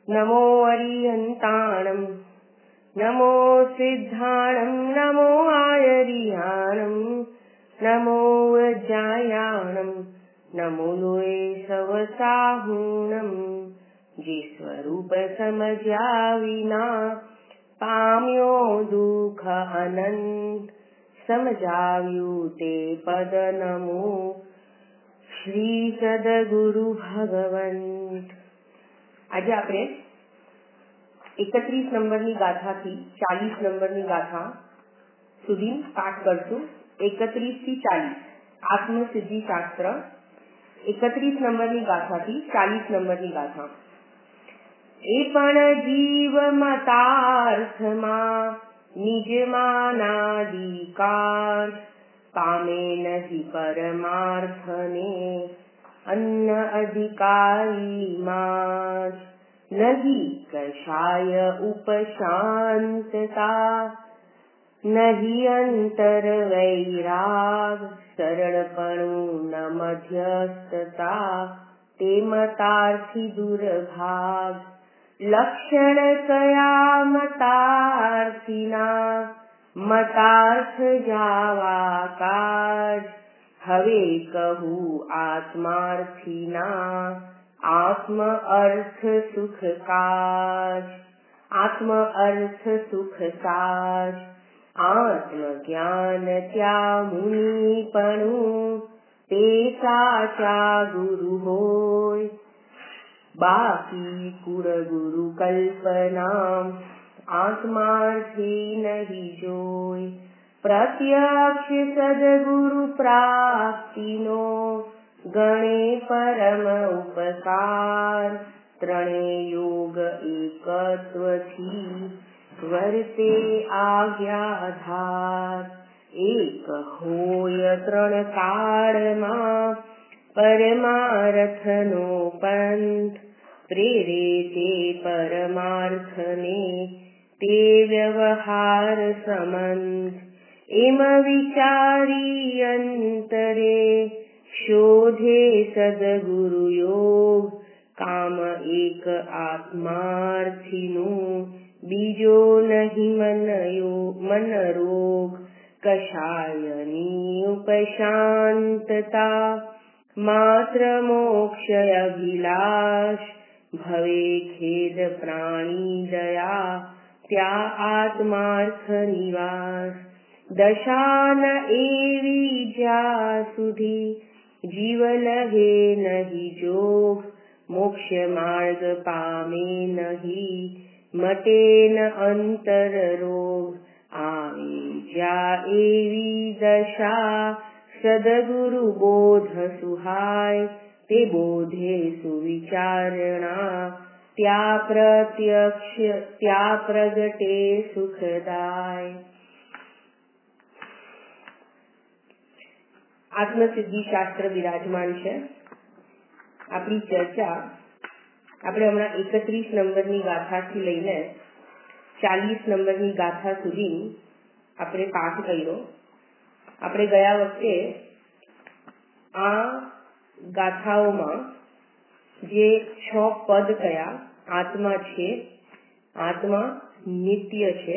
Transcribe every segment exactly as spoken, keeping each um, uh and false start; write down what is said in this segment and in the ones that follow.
नमो अरिहन्ताणं नमो सिद्धाणं नमो आयरिहाणं नमो वज्रायाणं नमो लोय सवसाहुणं जे स्वरूप समज्या विना પામ્યો દુઃખ અનંત સમજાવ્યું તે પદ નમો શ્રી સદગુરુ ભગવંત. આજે આપણે એકત્રીસ નંબરની ગાથાથી ચાલીસ નંબરની ગાથા સુધી પાઠ કરશું. એકત્રીસ થી ચાલીસ આત્મસિદ્ધિ શાસ્ત્ર. એકત્રીસ નંબરની ગાથાથી ચાલીસ નંબરની ગાથા. એ પણ જીવ મતાર્થમાં નિજમાનાધિકાર પામે નહીં પરમાર્થને અન્ન અધિકારીમાં નહીં કશાય ઉપશાંતતા નહીં અંતર વૈરાગ સરળપણું ન મધ્યસ્થતા તે મતાર્થી દુર્ભાગ લક્ષણ કયા મતાર્થીના મતાર્થ જાવા કાજ હવે કહું આત્માર્થીના આત્મ અર્થ સુખ કાજ આત્મ અર્થ સુખ કાજ આત્મ જ્ઞાન ત્યાં મુનિપણું તે સાચા ગુરુ હોય બાકી કુળ ગુરુ કલ્પના આત્માર્થી નહીં જોઈ પ્રત્યક્ષ સદગુરુ પ્રાપ્તિનો ગણે પરમ ઉપકાર ત્રણે યોગ એકત્વથી વર્તે આજ્ઞાધાર એક હોય ત્રણ કાળમાં પરમાર્થનો પંથ પ્રેરે તે પરમાર્થને તે વ્યવહાર સંબંધ એમ વિચારી અંતરે શોધે સદગુરુ યોગ કામ એક આત્માર્થીનું બીજો નહીં મનયો મનરોગ કશાયની ઉપશાંતતા માત્ર મોક્ષ અભિલાષ ભવે ખેદ પ્રાણી દયા ત્યાં આત્માર્થ નિવાસ દશાન એવી જ્યાં સુધી જીવ લહે નહીં જોગ મોક્ષ માર્ગ પામે નહીં મટે ન અંતર રોગ આવે જ્યાં એવી દશા સદગુરુ બોધ સુહાય તે બોધે સુવિચારણા ત્યાં પ્રત્યક્ષ ત્યાં પ્રગટે સુખદાય. આત્મસિદ્ધિ શાસ્ત્ર બિરાજમાન છે. આપણી ચર્ચા આપણે હમણાં એકત્રીસ નંબરની ગાથાથી લઈને ચાલીસ નંબરની ગાથા સુધી આપણે પાઠ કર્યો. આપણે ગયા વખતે આ ગાથાઓમાં જે છ પદ કયા આત્મા છે, આત્મા નિત્ય છે,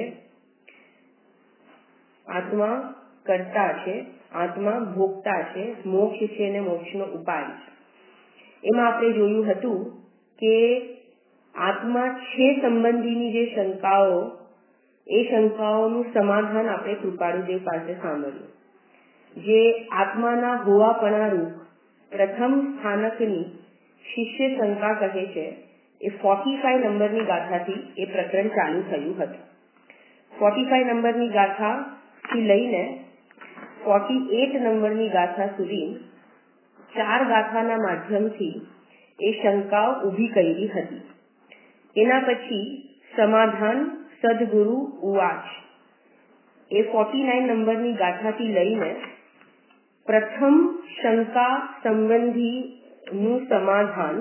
આત્મા કર્તા છે, આત્મા ભોગતા છે, મોક્ષ છે અને મોક્ષનો ઉપાય છે. એમાં આપણે જોયું હતું કે આત્મા છે સંબંધીની જે શંકાઓ એ શંકાઓનું સમાધાન આપણે કૃપાળુદેવ પાસે સાંભળ્યું. જે આત્માના હોવાપણા રૂપ પ્રથમ સ્થાનકની શિષ્ય શંકા કહે છે એ ફોર્ટી ફાઈવ નંબરની ગાથાથી એ પ્રકરણ ચાલુ થયું હતું. ફોર્ટી ફાઈવ નંબરની ગાથાથી લઈને ફોર્ટી એટ નંબરની ગાથા સુધી ચાર ગાથાના માધ્યમથી એ શંકાઓ ઊભી કરી હતી. એના પછી સમાધાન સદગુરુ ઉવાચ એ ફોર્ટી નાઇન નંબરની ગાથાથી લઈને પ્રથમ શંકા સંબંધીનું સમાધાન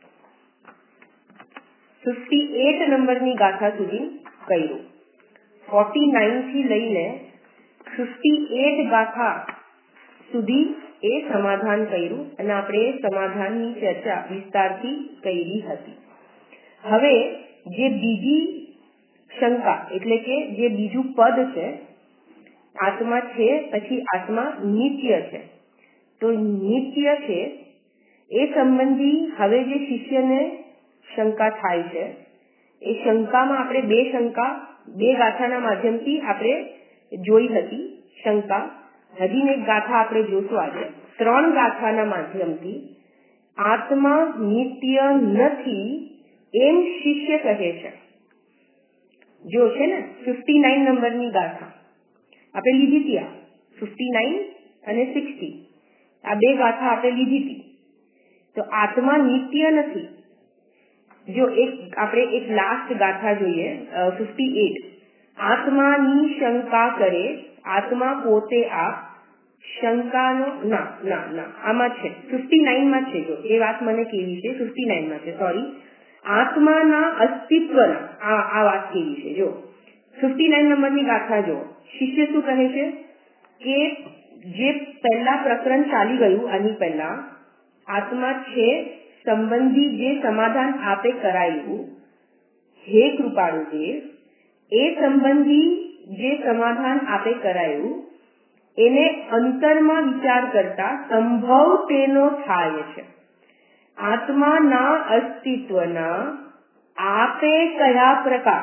ફિફ્ટી એટ નંબરની ગાથા સુધી કર્યું. ફોર્ટી નાઇન થી લઈને ફિફ્ટી એટ ગાથા સુધી એ સમાધાન કર્યું અને આપણે સમાધાનની ચર્ચા વિસ્તારથી કરી હતી. હવે જે બીજી શંકા એટલે કે જે બીજું પદ છે, આત્મા છે પછી આત્મા નિત્ય છે, તો નિત્ય છે એ સંબંધી હવે જે શિષ્યને શંકા થાય છે, એ શંકામાં આપણે બે શંકા બે ગાથાના માધ્યમથી આપણે જોઈ હતી શંકા. હજી એક ગાથા આપણે જોશું આજે. ત્રણ ગાથાના માધ્યમથી આત્મા નિત્ય નથી એમ શિષ્ય કહે છે. જો છે ને ફિફ્ટી નાઇન નંબરની ગાથા આપણે લીધી હતી, આ ફિફ્ટી નાઇન અને સિક્સટી આ બે ગાથા આપણે લીધી હતી. તો આત્મા નિત્ય નથી. જો એક આપણે એક લાસ્ટ ગાથા જોઈએ ફિફ્ટી એટ. આત્માની શંકા કરે આત્મા પોતે આ શંકાનો ના ના ના આમાં છે ફિફ્ટી નાઇન માં છે. જો એ વાત મને કેવી છે ફિફ્ટી નાઇન માં છે, સોરી, આત્માના અસ્તિત્વના આ આ વાત કેવી છે. જો ફિફ્ટી નાઇન નંબરની ગાથા જો શિષ્ય શું કહે છે કે જે પહેલા પ્રકરણ ચાલી ગયું આની પહેલા આત્મા છે સંબંધી જે સમાધાન આપે કરાયું, હે કૃપાળુદેવ, એ સંબંધી જે સમાધાન આપે કરાયું એને અંતરમાં વિચાર કરતા સંભવ તેનો થાય છે. આત્માના અસ્તિત્વના આપે કયા પ્રકાર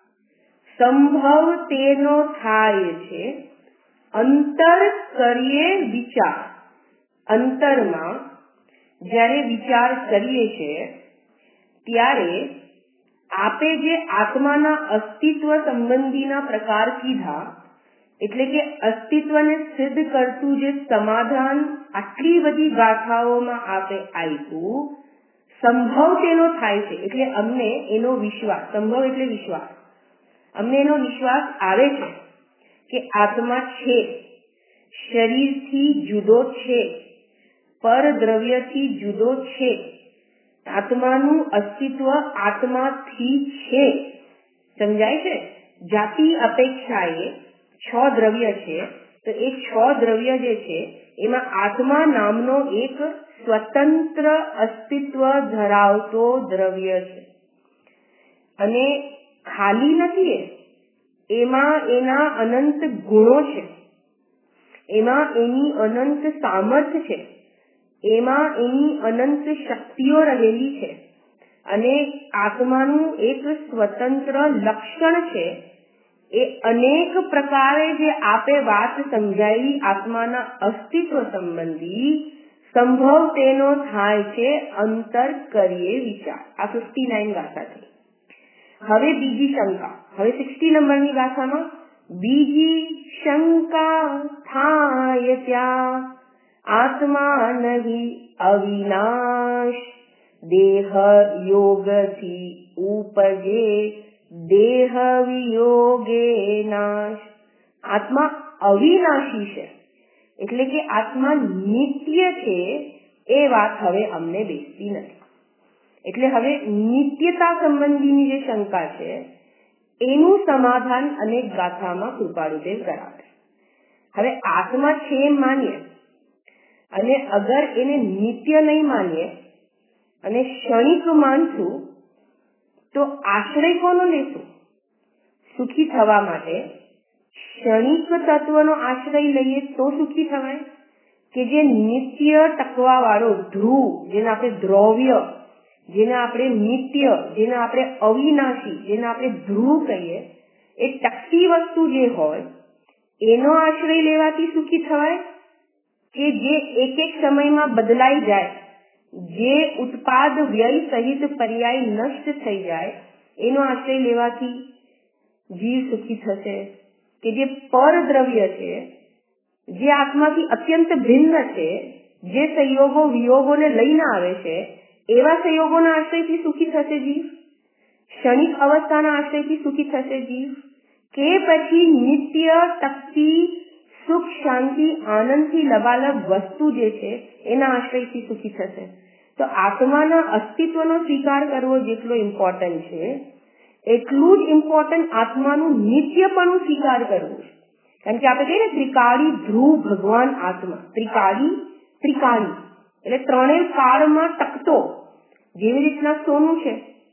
સંભવ તેનો થાય છે, અંતર કરીએ વિચાર. અંતરમાં જ્યારે વિચાર કરીએ છીએ ત્યારે આપે જે આત્માના અસ્તિત્વ સંબંધીના પ્રકાર કીધા, એટલે કે અસ્તિત્વને સિદ્ધ કરતું જે સમાધાન આટલી બધી ગાથાઓમાં આપે આપ્યું, સંભવ તેનો થાય છે. એટલે અમને એનો વિશ્વાસ, સંભવ એટલે વિશ્વાસ, અમને એનો વિશ્વાસ આવે છે કે આત્મા છે, શરીરથી જુદો છે, પર દ્રવ્યથી જુદો છે, આત્માનું અસ્તિત્વ આત્માથી છે. સમજાય છે? જાતિ અપેક્ષાએ છ દ્રવ્ય છે, તો એ છ દ્રવ્ય જે છે એમાં આત્મા નામનો એક સ્વતંત્ર અસ્તિત્વ ધરાવતો દ્રવ્ય છે અને ખાલી નથી. એમાં એના અનંત ગુણો છે, એમાં એની અનંત સામર્થ્ય છે, એમાં એની અનંત શક્તિઓ રહેલી છે અને આત્માનું એક સ્વતંત્ર લક્ષણ છે. એ અનેક પ્રકારે જે આપે વાત સમજાવી આત્માના અસ્તિત્વ સંબંધી સંભવ તેનો થાય છે, અંતર કરીએ વિચાર. આ ફિફ્ટી નાઇન ગાથા છે. હવે બીજી શંકા, હવે સિક્સટી નંબરની ગાથામાં બીજી શંકા થાય ત્યાં આત્મા નહીં અવિનાશ, દેહ યોગથી ઉપજે દેહ વિયોગે નાશ. આત્મા અવિનાશી છે એટલે કે આત્મા નિત્ય છે એ વાત હવે અમને બેસતી નથી. એટલે હવે નિત્યતા સંબંધીની જે શંકા છે એનું સમાધાન અનેક ગાથામાં કૃપાળુદેવ કરાવે. હવે આત્મા છે એમ માનીએ અને અગર એને નિત્ય નહીં માનીએ અને ક્ષણિક માનશું તો આશ્રય કોનો લેશું? સુખી થવા માટે ક્ષણિક તત્વનો આશ્રય લઈએ તો સુખી થવાય કે જે નિત્ય ટકવા વાળો ધ્રુવ, જેને આપણે દ્રવ્ય, જેને આપણે નિત્ય, જેને આપણે અવિનાશી, જેને આપણે ધ્રુવ કહીએ, એ ટકતી વસ્તુ જે હોય એનો આશ્રય લેવાથી સુખી થવાય કે જે એક એક સમયમાં બદલાઈ જાય, જે ઉત્પાદ વ્યય સહિત પર્યાય નષ્ટ થઈ જાય એનો આશ્રય લેવાથી જીવ સુખી થશે કે જે પરદ્રવ્ય છે, જે આત્માથી અત્યંત ભિન્ન છે, જે સંયોગો વિયોગોને લઈને આવે છે એવા સંયોગોના આશ્રયથી સુખી થશે જીવ? ક્ષણિક અવસ્થાના આશ્રયથી સુખી થશે જીવ કે પછી નિત્ય ટકતી સુખ શાંતિ આનંદથી લબાલબ વસ્તુ જે છે એના આશ્રયથી સુખી થશે? તો આત્માના અસ્તિત્વનો સ્વીકાર કરવો જેટલો ઇમ્પોર્ટન્ટ છે એટલું જ ઇમ્પોર્ટન્ટ આત્માનું નિત્યપણું સ્વીકાર કરવું છે. કારણ કે આપણે કહીએ ને ત્રિકાળી ધ્રુવ ભગવાન આત્મા, ત્રિકાળી ત્રિકાળી એટલે ત્રણેય કાળમાં ટકતો, જેવી રીતના સોનું છે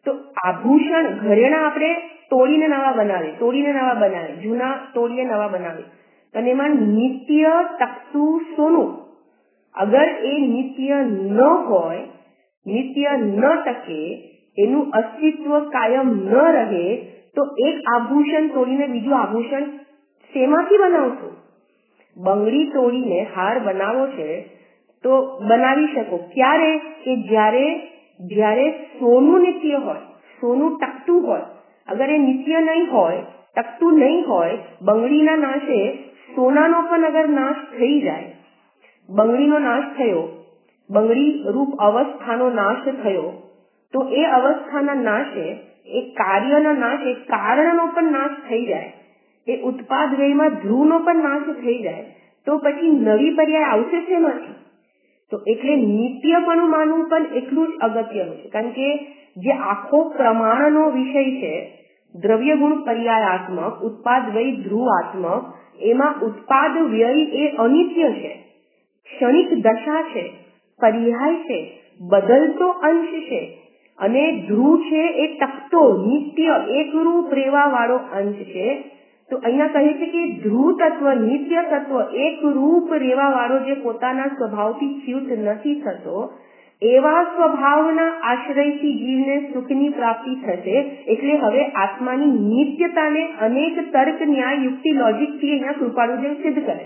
તો આભૂષણ ઘરેણા આપણે તોડીને નવા બનાવે, તોડીને નવા બનાવે, જૂના તોડીને નવા બનાવે, અને એમાં નિત્ય ટકતું સોનું અગર એ નિત્ય ન હોય, નિત્ય ન ટકે, એનું અસ્તિત્વ કાયમ ન રહે, તો એક આભૂષણ તોડીને બીજું આભૂષણ શેમાંથી બનાવશો? બંગડી તોડીને હાર બનાવો છે તો બનાવી શકો ક્યારે? કે જ્યારે જ્યારે સોનું નિત્ય હોય, સોનું ટકતું હોય. અગર એ નિત્ય નહીં હોય, ટકતું નહીં હોય, બંગડીના નાશે સોનાનો પણ અગર નાશ થઈ જાય, બંગડીનો નાશ થયો, બંગડી રૂપ અવસ્થાનો નાશ થયો, તો એ અવસ્થાના નાશે, એ કાર્યના નાશ, એ કારણનો પણ નાશ થઈ જાય, એ ઉત્પાદ વ્યયમાં ધ્રુવનો પણ નાશ થઈ જાય, તો પછી નવી પર્યાય આવશે શેમાંથી? તો એટલે નિત્યપણું માનવું પણ એટલું જ અગત્યનું છે. કારણ કે જે આખો પ્રમાણનો વિષય છે, દ્રવ્ય ગુણ પર્યાયાત્મક, ઉત્પાદ વ્યય ધ્રુવાત્મક, એમાં ઉત્પાદ વ્યય એ અનિત્ય છે, ક્ષણિક દશા છે, પર્યાય છે, બદલતો અંશ છે, અને ધ્રુવ છે એ ટકતો નિત્ય એકરૂપ રેવા વાળો અંશ છે. તો અહીંયા કહે છે કે ધ્રુવ તત્વ, નિત્ય તત્વ, એકરૂપ રેવા વાળો જે પોતાના સ્વભાવથી ચ્યુત નથી થતો, એવા સ્વભાવના આશ્રયથી જીવને સુખની પ્રાપ્તિ થશે. એટલે હવે આત્માની નિત્યતાને અનેક તર્ક, ન્યાય, યુક્તિ, લોજિકથી અહીંયા કૃપાળુદેવ સિદ્ધ કરે.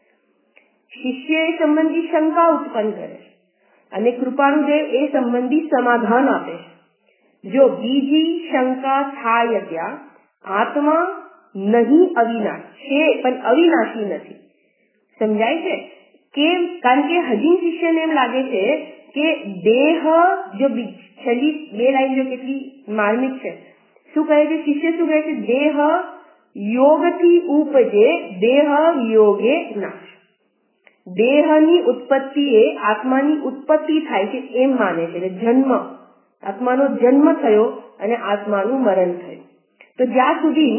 શિષ્ય એ સંબંધી શંકા ઉત્પન્ન કરે અને કૃપાળુદેવ એ સંબંધી સમાધાન આપે છે. જો બીજી શંકા થાય ત્યાં આત્મા નહીં અવિનાશ છે પણ અવિનાશી નથી. સમજાય છે? કેમ? કારણ કે હજી શિષ્યને એમ લાગે છે કે દેહ, જો છેલ્લી બે લાઈન જો કેટલી માર્મિક છે, શું કહે છે શિષ્ય? શું કહે છે? દેહ યોગથી ઉપજે, દેહ યોગે નાશ. દેહની ઉત્પત્તિ એ આત્માની ઉત્પત્તિ થાય છે એમ માને છે. એટલે જન્મ, આત્માનો જન્મ થયો અને આત્માનું મરણ થયું. તો જ્યાં સુધી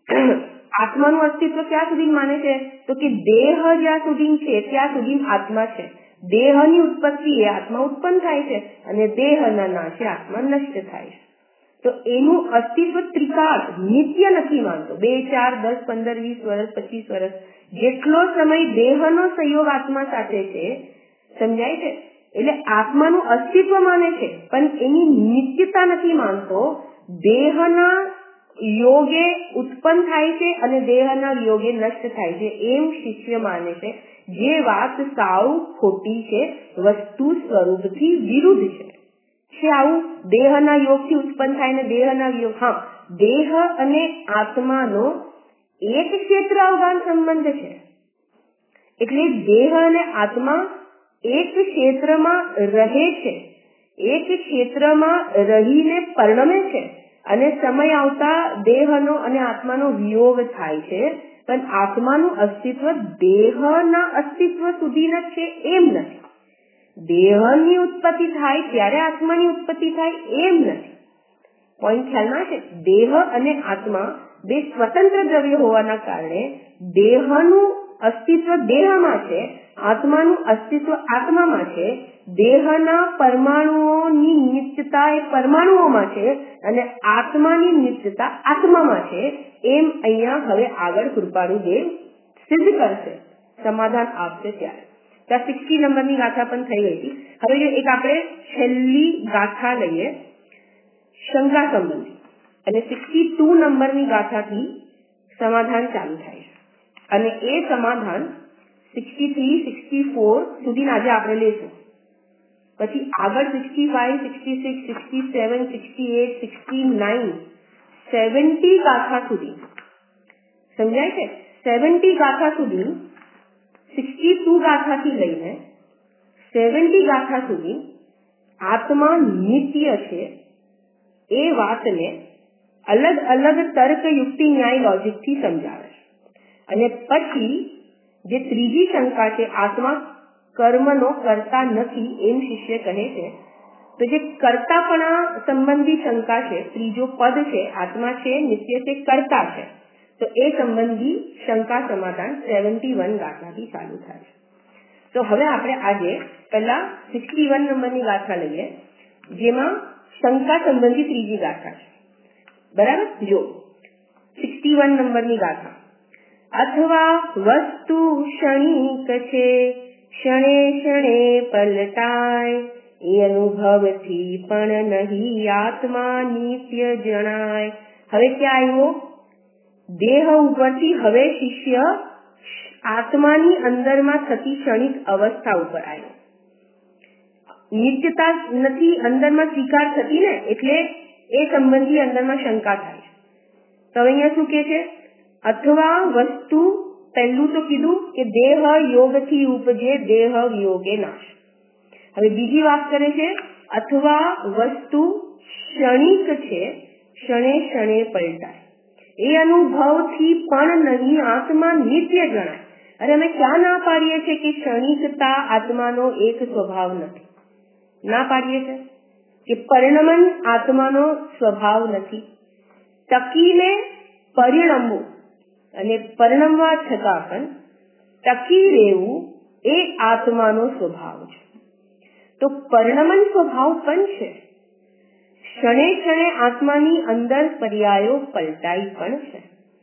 આત્માનું અસ્તિત્વ ક્યાં સુધી માને છે? તો કે દેહ જ્યાં સુધી છે ત્યાં સુધી આત્મા છે. દેહની ઉત્પત્તિ એ આત્મા ઉત્પન્ન થાય છે અને દેહના નાશે આત્મા નષ્ટ થાય છે. તો એનું અસ્તિત્વ ત્રિકાળ નિત્ય નથી માનતો. બે, ચાર, દસ, પંદર, વીસ વર્ષ, પચીસ વર્ષ, જેટલો સમય દેહનો સંયોગ આત્મા સાથે છે, સમજાય છે? એટલે આત્માનું અસ્તિત્વ માને છે પણ એની નિત્યતા નથી માનતો. દેહના યોગે ઉત્પન્ન થાય છે અને દેહના યોગે નષ્ટ થાય છે એમ શિષ્ય માને છે. જે વાત સાવ ખોટી છે, વસ્તુ સ્વરૂપથી વિરુદ્ધ છે. છે આવું દેહના યોગથી ઉત્પન્ન થાય ને દેહના યોગ. હા, દેહ અને આત્માનો એક ક્ષેત્ર અવગાન સંબંધ છે. એટલે દેહ અને આત્મા એક ક્ષેત્રમાં રહે છે, એક ક્ષેત્રમાં રહીને પરિણમે છે અને સમય આવતા દેહનો અને આત્માનો વિયોગ થાય છે. પણ આત્માનું અસ્તિત્વ દેહના અસ્તિત્વ સુધી જ છે એમ નથી. દેહની ઉત્પત્તિ થાય ત્યારે આત્માની ઉત્પત્તિ થાય એમ નથી. પોઈન્ટ ખ્યાલમાં છે? દેહ અને આત્મા બે સ્વતંત્ર દ્રવ્ય હોવાના કારણે દેહનું અસ્તિત્વ દેહમાં છે, આત્માનું અસ્તિત્વ આત્મામાં છે. દેહના પરમાણુઓની નિત્યતા એ પરમાણુઓમાં છે અને આત્માની નિત્યતા આત્મામાં છે. એમ અહીંયા હવે આગળ કૃપાળુદેવ સિદ્ધ કરશે, સમાધાન આપશે ત્યારે. ત્યાં સિક્સટી નંબરની ગાથા પણ થઈ ગઈ હતી. હવે જો એક આપણે છેલ્લી ગાથા લઈએ શંકા સંબંધી, અને સિક્સટી ટુ નંબરની ગાથાથી સમાધાન ચાલુ થાય છે. અને એ સમાધાન સિક્સટી થ્રી, સિક્સટી ફોર સુધી આજે આપણે લેશું. પછી આગળ sixty five, sixty six, sixty seven, sixty eight, sixty nine, seventy ગાથા સુધી. સમજાય છે? સેવન્ટી ગાથા સુધી, સિક્સટી ટુ ગાથાથી લઈને સેવન્ટી ગાથા સુધી આત્મા નિત્ય છે એ વાતને અલગ અલગ તર્ક, યુક્તિ, ન્યાય, લોજિકથી સમજાવે છે. અને પછી જે ત્રીજી શંકા છે, આત્મા કર્મનો કરતા નથી એમ શિષ્ય કહે છે. તો જે કર્તાપણા સંબંધી શંકા છે, ત્રીજો પદ છે, આત્મા છે, નિત્ય છે, કર્તા છે, તો એ સંબંધી શંકા સમાધાન સેવન્ટી વન ગાથાથી ચાલુ થાય છે. તો હવે આપણે આજે પહેલા સિક્સટી વન નંબરની ગાથા લઈએ, જેમાં શંકા સંબંધી ત્રીજી ગાથા છે. બરાબર, જો સિક્સટી વન નંબરની ગાથા. અથવા વસ્તુ ક્ષણિક છે, ક્ષણે ક્ષણે પલટાય, એ અનુભવથી પણ નહીં આત્મા નિત્ય જણાય. હવે ક્યાં આવ્યો? દેહ ઉપરથી હવે શિષ્ય આત્માની અંદરમાં થતી ક્ષણિક અવસ્થા ઉપર આવ્યો. નિત્યતા નથી અંદરમાં સ્વીકાર થતી ને, એટલે એ સંબંધી અંદરમાં શંકા થાય છે. તો અહીંયા શું કે છે? અથવા વસ્તુ, પહેલું તો કીધું કે દેહ યોગથી ઉપજે, દેહ વિયોગે નાશ. હવે બીજી વાત કરે છે, અથવા વસ્તુ ક્ષણિક છે, ક્ષણે ક્ષણે પલટાય, એ અનુભવથી પણ નહીં આત્મા નિત્ય જણાય. અને અમે ક્યાં ના પાડીએ છીએ કે ક્ષણિકતા આત્માનો એક સ્વભાવ નથી? ના પાડીએ છીએ કે પરિણમન આત્માનો સ્વભાવ નથી. ટકીને પરિણમવું અને પરિણમવા છતાં પણ ટકી રહેવું એ આત્માનો સ્વભાવ છે. તો પરિણમન સ્વભાવ પણ છે. ક્ષણે ક્ષણે આત્માની અંદર પર્યાયો પલટાઈ પણ છે.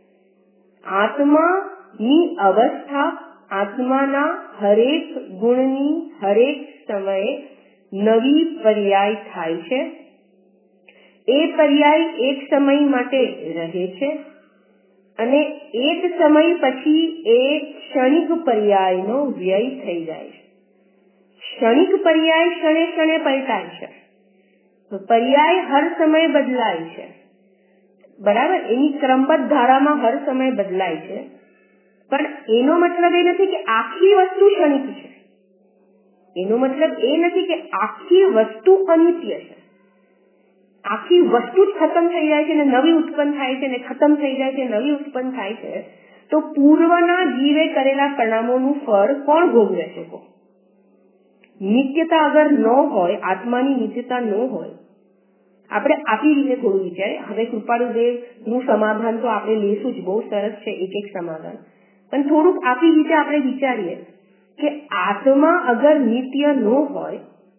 આત્માની અવસ્થા, આત્માના હરેક ગુણની હરેક સમયે નવી પર્યાય થાય છે. એ પર્યાય એક સમય માટે રહે છે અને એક સમય પછી એ ક્ષણિક પર્યાયનો વ્યય થઈ જાય છે. ક્ષણિક પર્યાય ક્ષણે ક્ષણે પલટાય છે. પર્યાય હર સમય બદલાય છે. બરાબર, એની ક્રમબદ્ધ ધારામાં હર સમય બદલાય છે. પણ એનો મતલબ એ નથી કે આખી વસ્તુ ક્ષણિક છે. એનો મતલબ એ નથી કે આખી વસ્તુ અનિત્ય છે. આખી વસ્તુ જ ખતમ થઈ જાય છે ને નવી ઉત્પન્ન થાય છે, ને ખતમ થઈ જાય છે નવી ઉત્પન્ન થાય છે. તો પૂર્વના જીવે કરેલા પરિણામોનું ફળ કોણ ભોગવે છે? નિત્યતા અગર ન હોય, આત્માની નિત્યતા ન હોય, આપણે આપી રીતે થોડું વિચારીએ. હવે કૃપાળુદેવ નું સમાધાન તો આપણે લેશું જ, બહુ સરસ છે એક એક સમાધાન. પણ થોડુંક આપી રીતે આપણે વિચારીએ કે આત્મા અગર નિત્ય ન હોય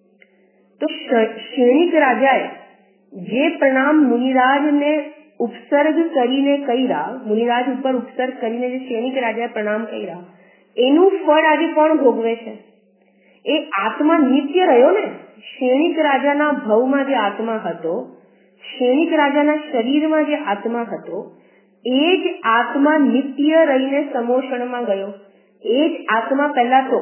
તો ક્ષણિક રાજાએ જે પ્રણામ મુનિરાજને ઉપસર્ગ કરીને કર્યા, મુનિરાજ ઉપર ઉપસર્ગ કરીને જે ક્ષણિક રાજાએ પ્રણામ કર્યા, એનું ફળ આજે કોણ ભોગવે છે? એ આત્મા નિત્ય રહ્યો ને. ક્ષણિક રાજાના ભવમાં જે આત્મા હતો, ક્ષણિક રાજાના શરીરમાં જે આત્મા હતો, એ જ આત્મા નિત્ય રહીને સમોષણમાં ગયો. એ જ આત્મા પહેલા તો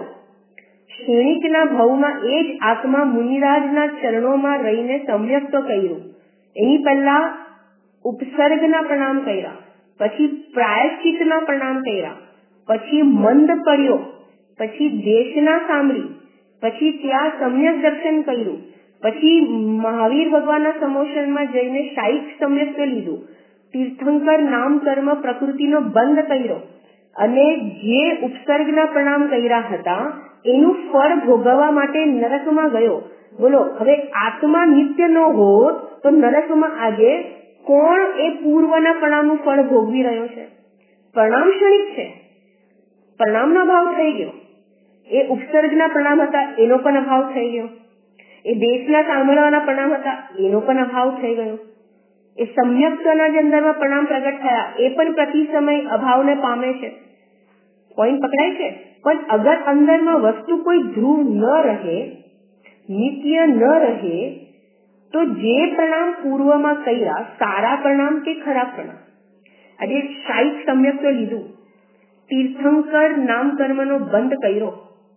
ક્ષણિકના ભવમાં એ જ આત્મા મુનિરાજના ચરણોમાં રહીને સમ્યક તો કર્યું. એની પહેલા ઉપસર્ગના પ્રણામ કર્યા, પછી પ્રાયશ્ચિતના પ્રણામ કર્યા, પછી મંદ પડ્યો, પછી દેશના સાંભળી, પછી ત્યાં સમ્યક દર્શન કર્યું, પછી મહાવીર ભગવાનના સમોષણમાં જઈને શાયિક સમ્યક લીધું, તીર્થંકર નામ કર્મ પ્રકૃતિનો બંધ કર્યો અને જે ઉપસર્ગના પ્રણામ કર્યા હતા એનું ફળ ભોગવવા માટે નરકમાં ગયો. બોલો, હવે આત્મા નિત્ય ન હોત તો નરકમાં આજે કોણ એ પૂર્વના પ્રણામનું ફળ ભોગવી રહ્યો છે? પ્રણામ ક્ષણિક છે, પ્રણામનો અભાવ થઈ ગયો. એ ઉપસર્ગના પ્રણામ હતા એનો પણ અભાવ થઈ ગયો. એ દેશના સાંભળવાના પ્રણામ હતા એનો પણ અભાવ થઈ ગયો. એ સમ્યક્તાના જે અંદરમાં પ્રણામ પ્રગટ થયા એ પણ પ્રતિ સમય અભાવને પામે છે. પોઈન્ટ પકડાય છે? પણ અગર અંદરમાં વસ્તુ કોઈ ધ્રુવ ન રહે, નિત્ય ન રહે, તો જે પ્રણામ પૂર્વમાં કર્યા, સારા પ્રણામ કે ખરાબ પ્રણામ, આજે શાયિક સમ્યક તો લીધું, તીર્થંકર નામ કર્મનો બંધ કર્યો,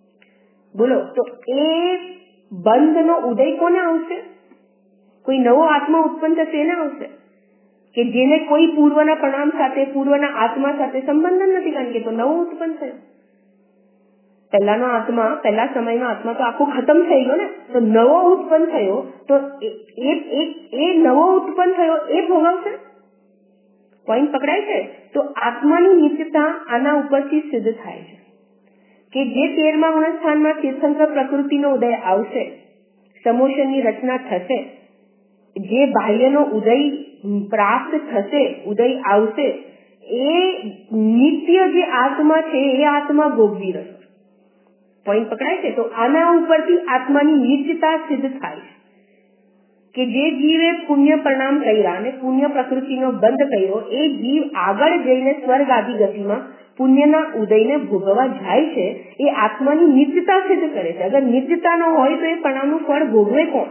બોલો, તો એ બંધનો ઉદય કોને આવશે? કોઈ નવો આત્મા ઉત્પન્ન થશે એને આવશે કે જેને કોઈ પૂર્વના પ્રણામ સાથે, પૂર્વના આત્મા સાથે સંબંધ નથી, કારણ કે તો નવો ઉત્પન્ન થયો. પહેલાનો આત્મા, પહેલા સમયનો આત્મા તો આખો ખતમ થઈ ગયો ને, તો નવો ઉત્પન્ન થયો તો એ એ નવો ઉત્પન્ન થયો એ ભોગવશે. પોઈન્ટ પકડાય છે? તો આત્માની નિત્યતા આના ઉપરથી સિદ્ધ થાય છે કે જે તેરમા ગુણસ્થાનમાં તીર્થંકર પ્રકૃતિનો ઉદય આવશે, સમોષણની રચના થશે, જે બાહ્યનો ઉદય પ્રાપ્ત થશે, ઉદય આવશે, એ નિત્ય જે આત્મા છે એ આત્મા ભોગવી રહ્યો. પોઈન્ટ પકડાય છે? તો આના ઉપરથી આત્માની નિત્યતા સિદ્ધ થાય છે કે જે જીવે પુણ્ય પ્રણામ કર્યા અને પુણ્ય પ્રકૃતિનો બંધ કર્યો એ જીવ આગળ જઈને સ્વર્ગ આદિ ગતિમાં પુણ્યના ઉદયને ભોગવવા જાય છે એ આત્માની નિત્યતા સિદ્ધ કરે છે. અગર નિત્યતા ન હોય તો એ પ્રણામનું ફળ ભોગવે કોણ?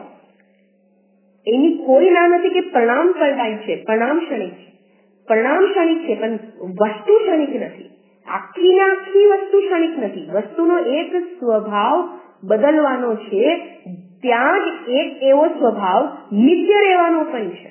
એની કોઈ ના નથી કે પ્રણામ ફળદાયી છે, પ્રણામ ક્ષણિક છે, પ્રણામ ક્ષણિક છે પણ વસ્તુ ક્ષણિક નથી. આખી ને આખી વસ્તુ ક્ષણિક નથી. વસ્તુનો એક સ્વભાવ બદલવાનો છે, ત્યાં જ એક એવો સ્વભાવ નિત્ય રહેવાનો પણ છે.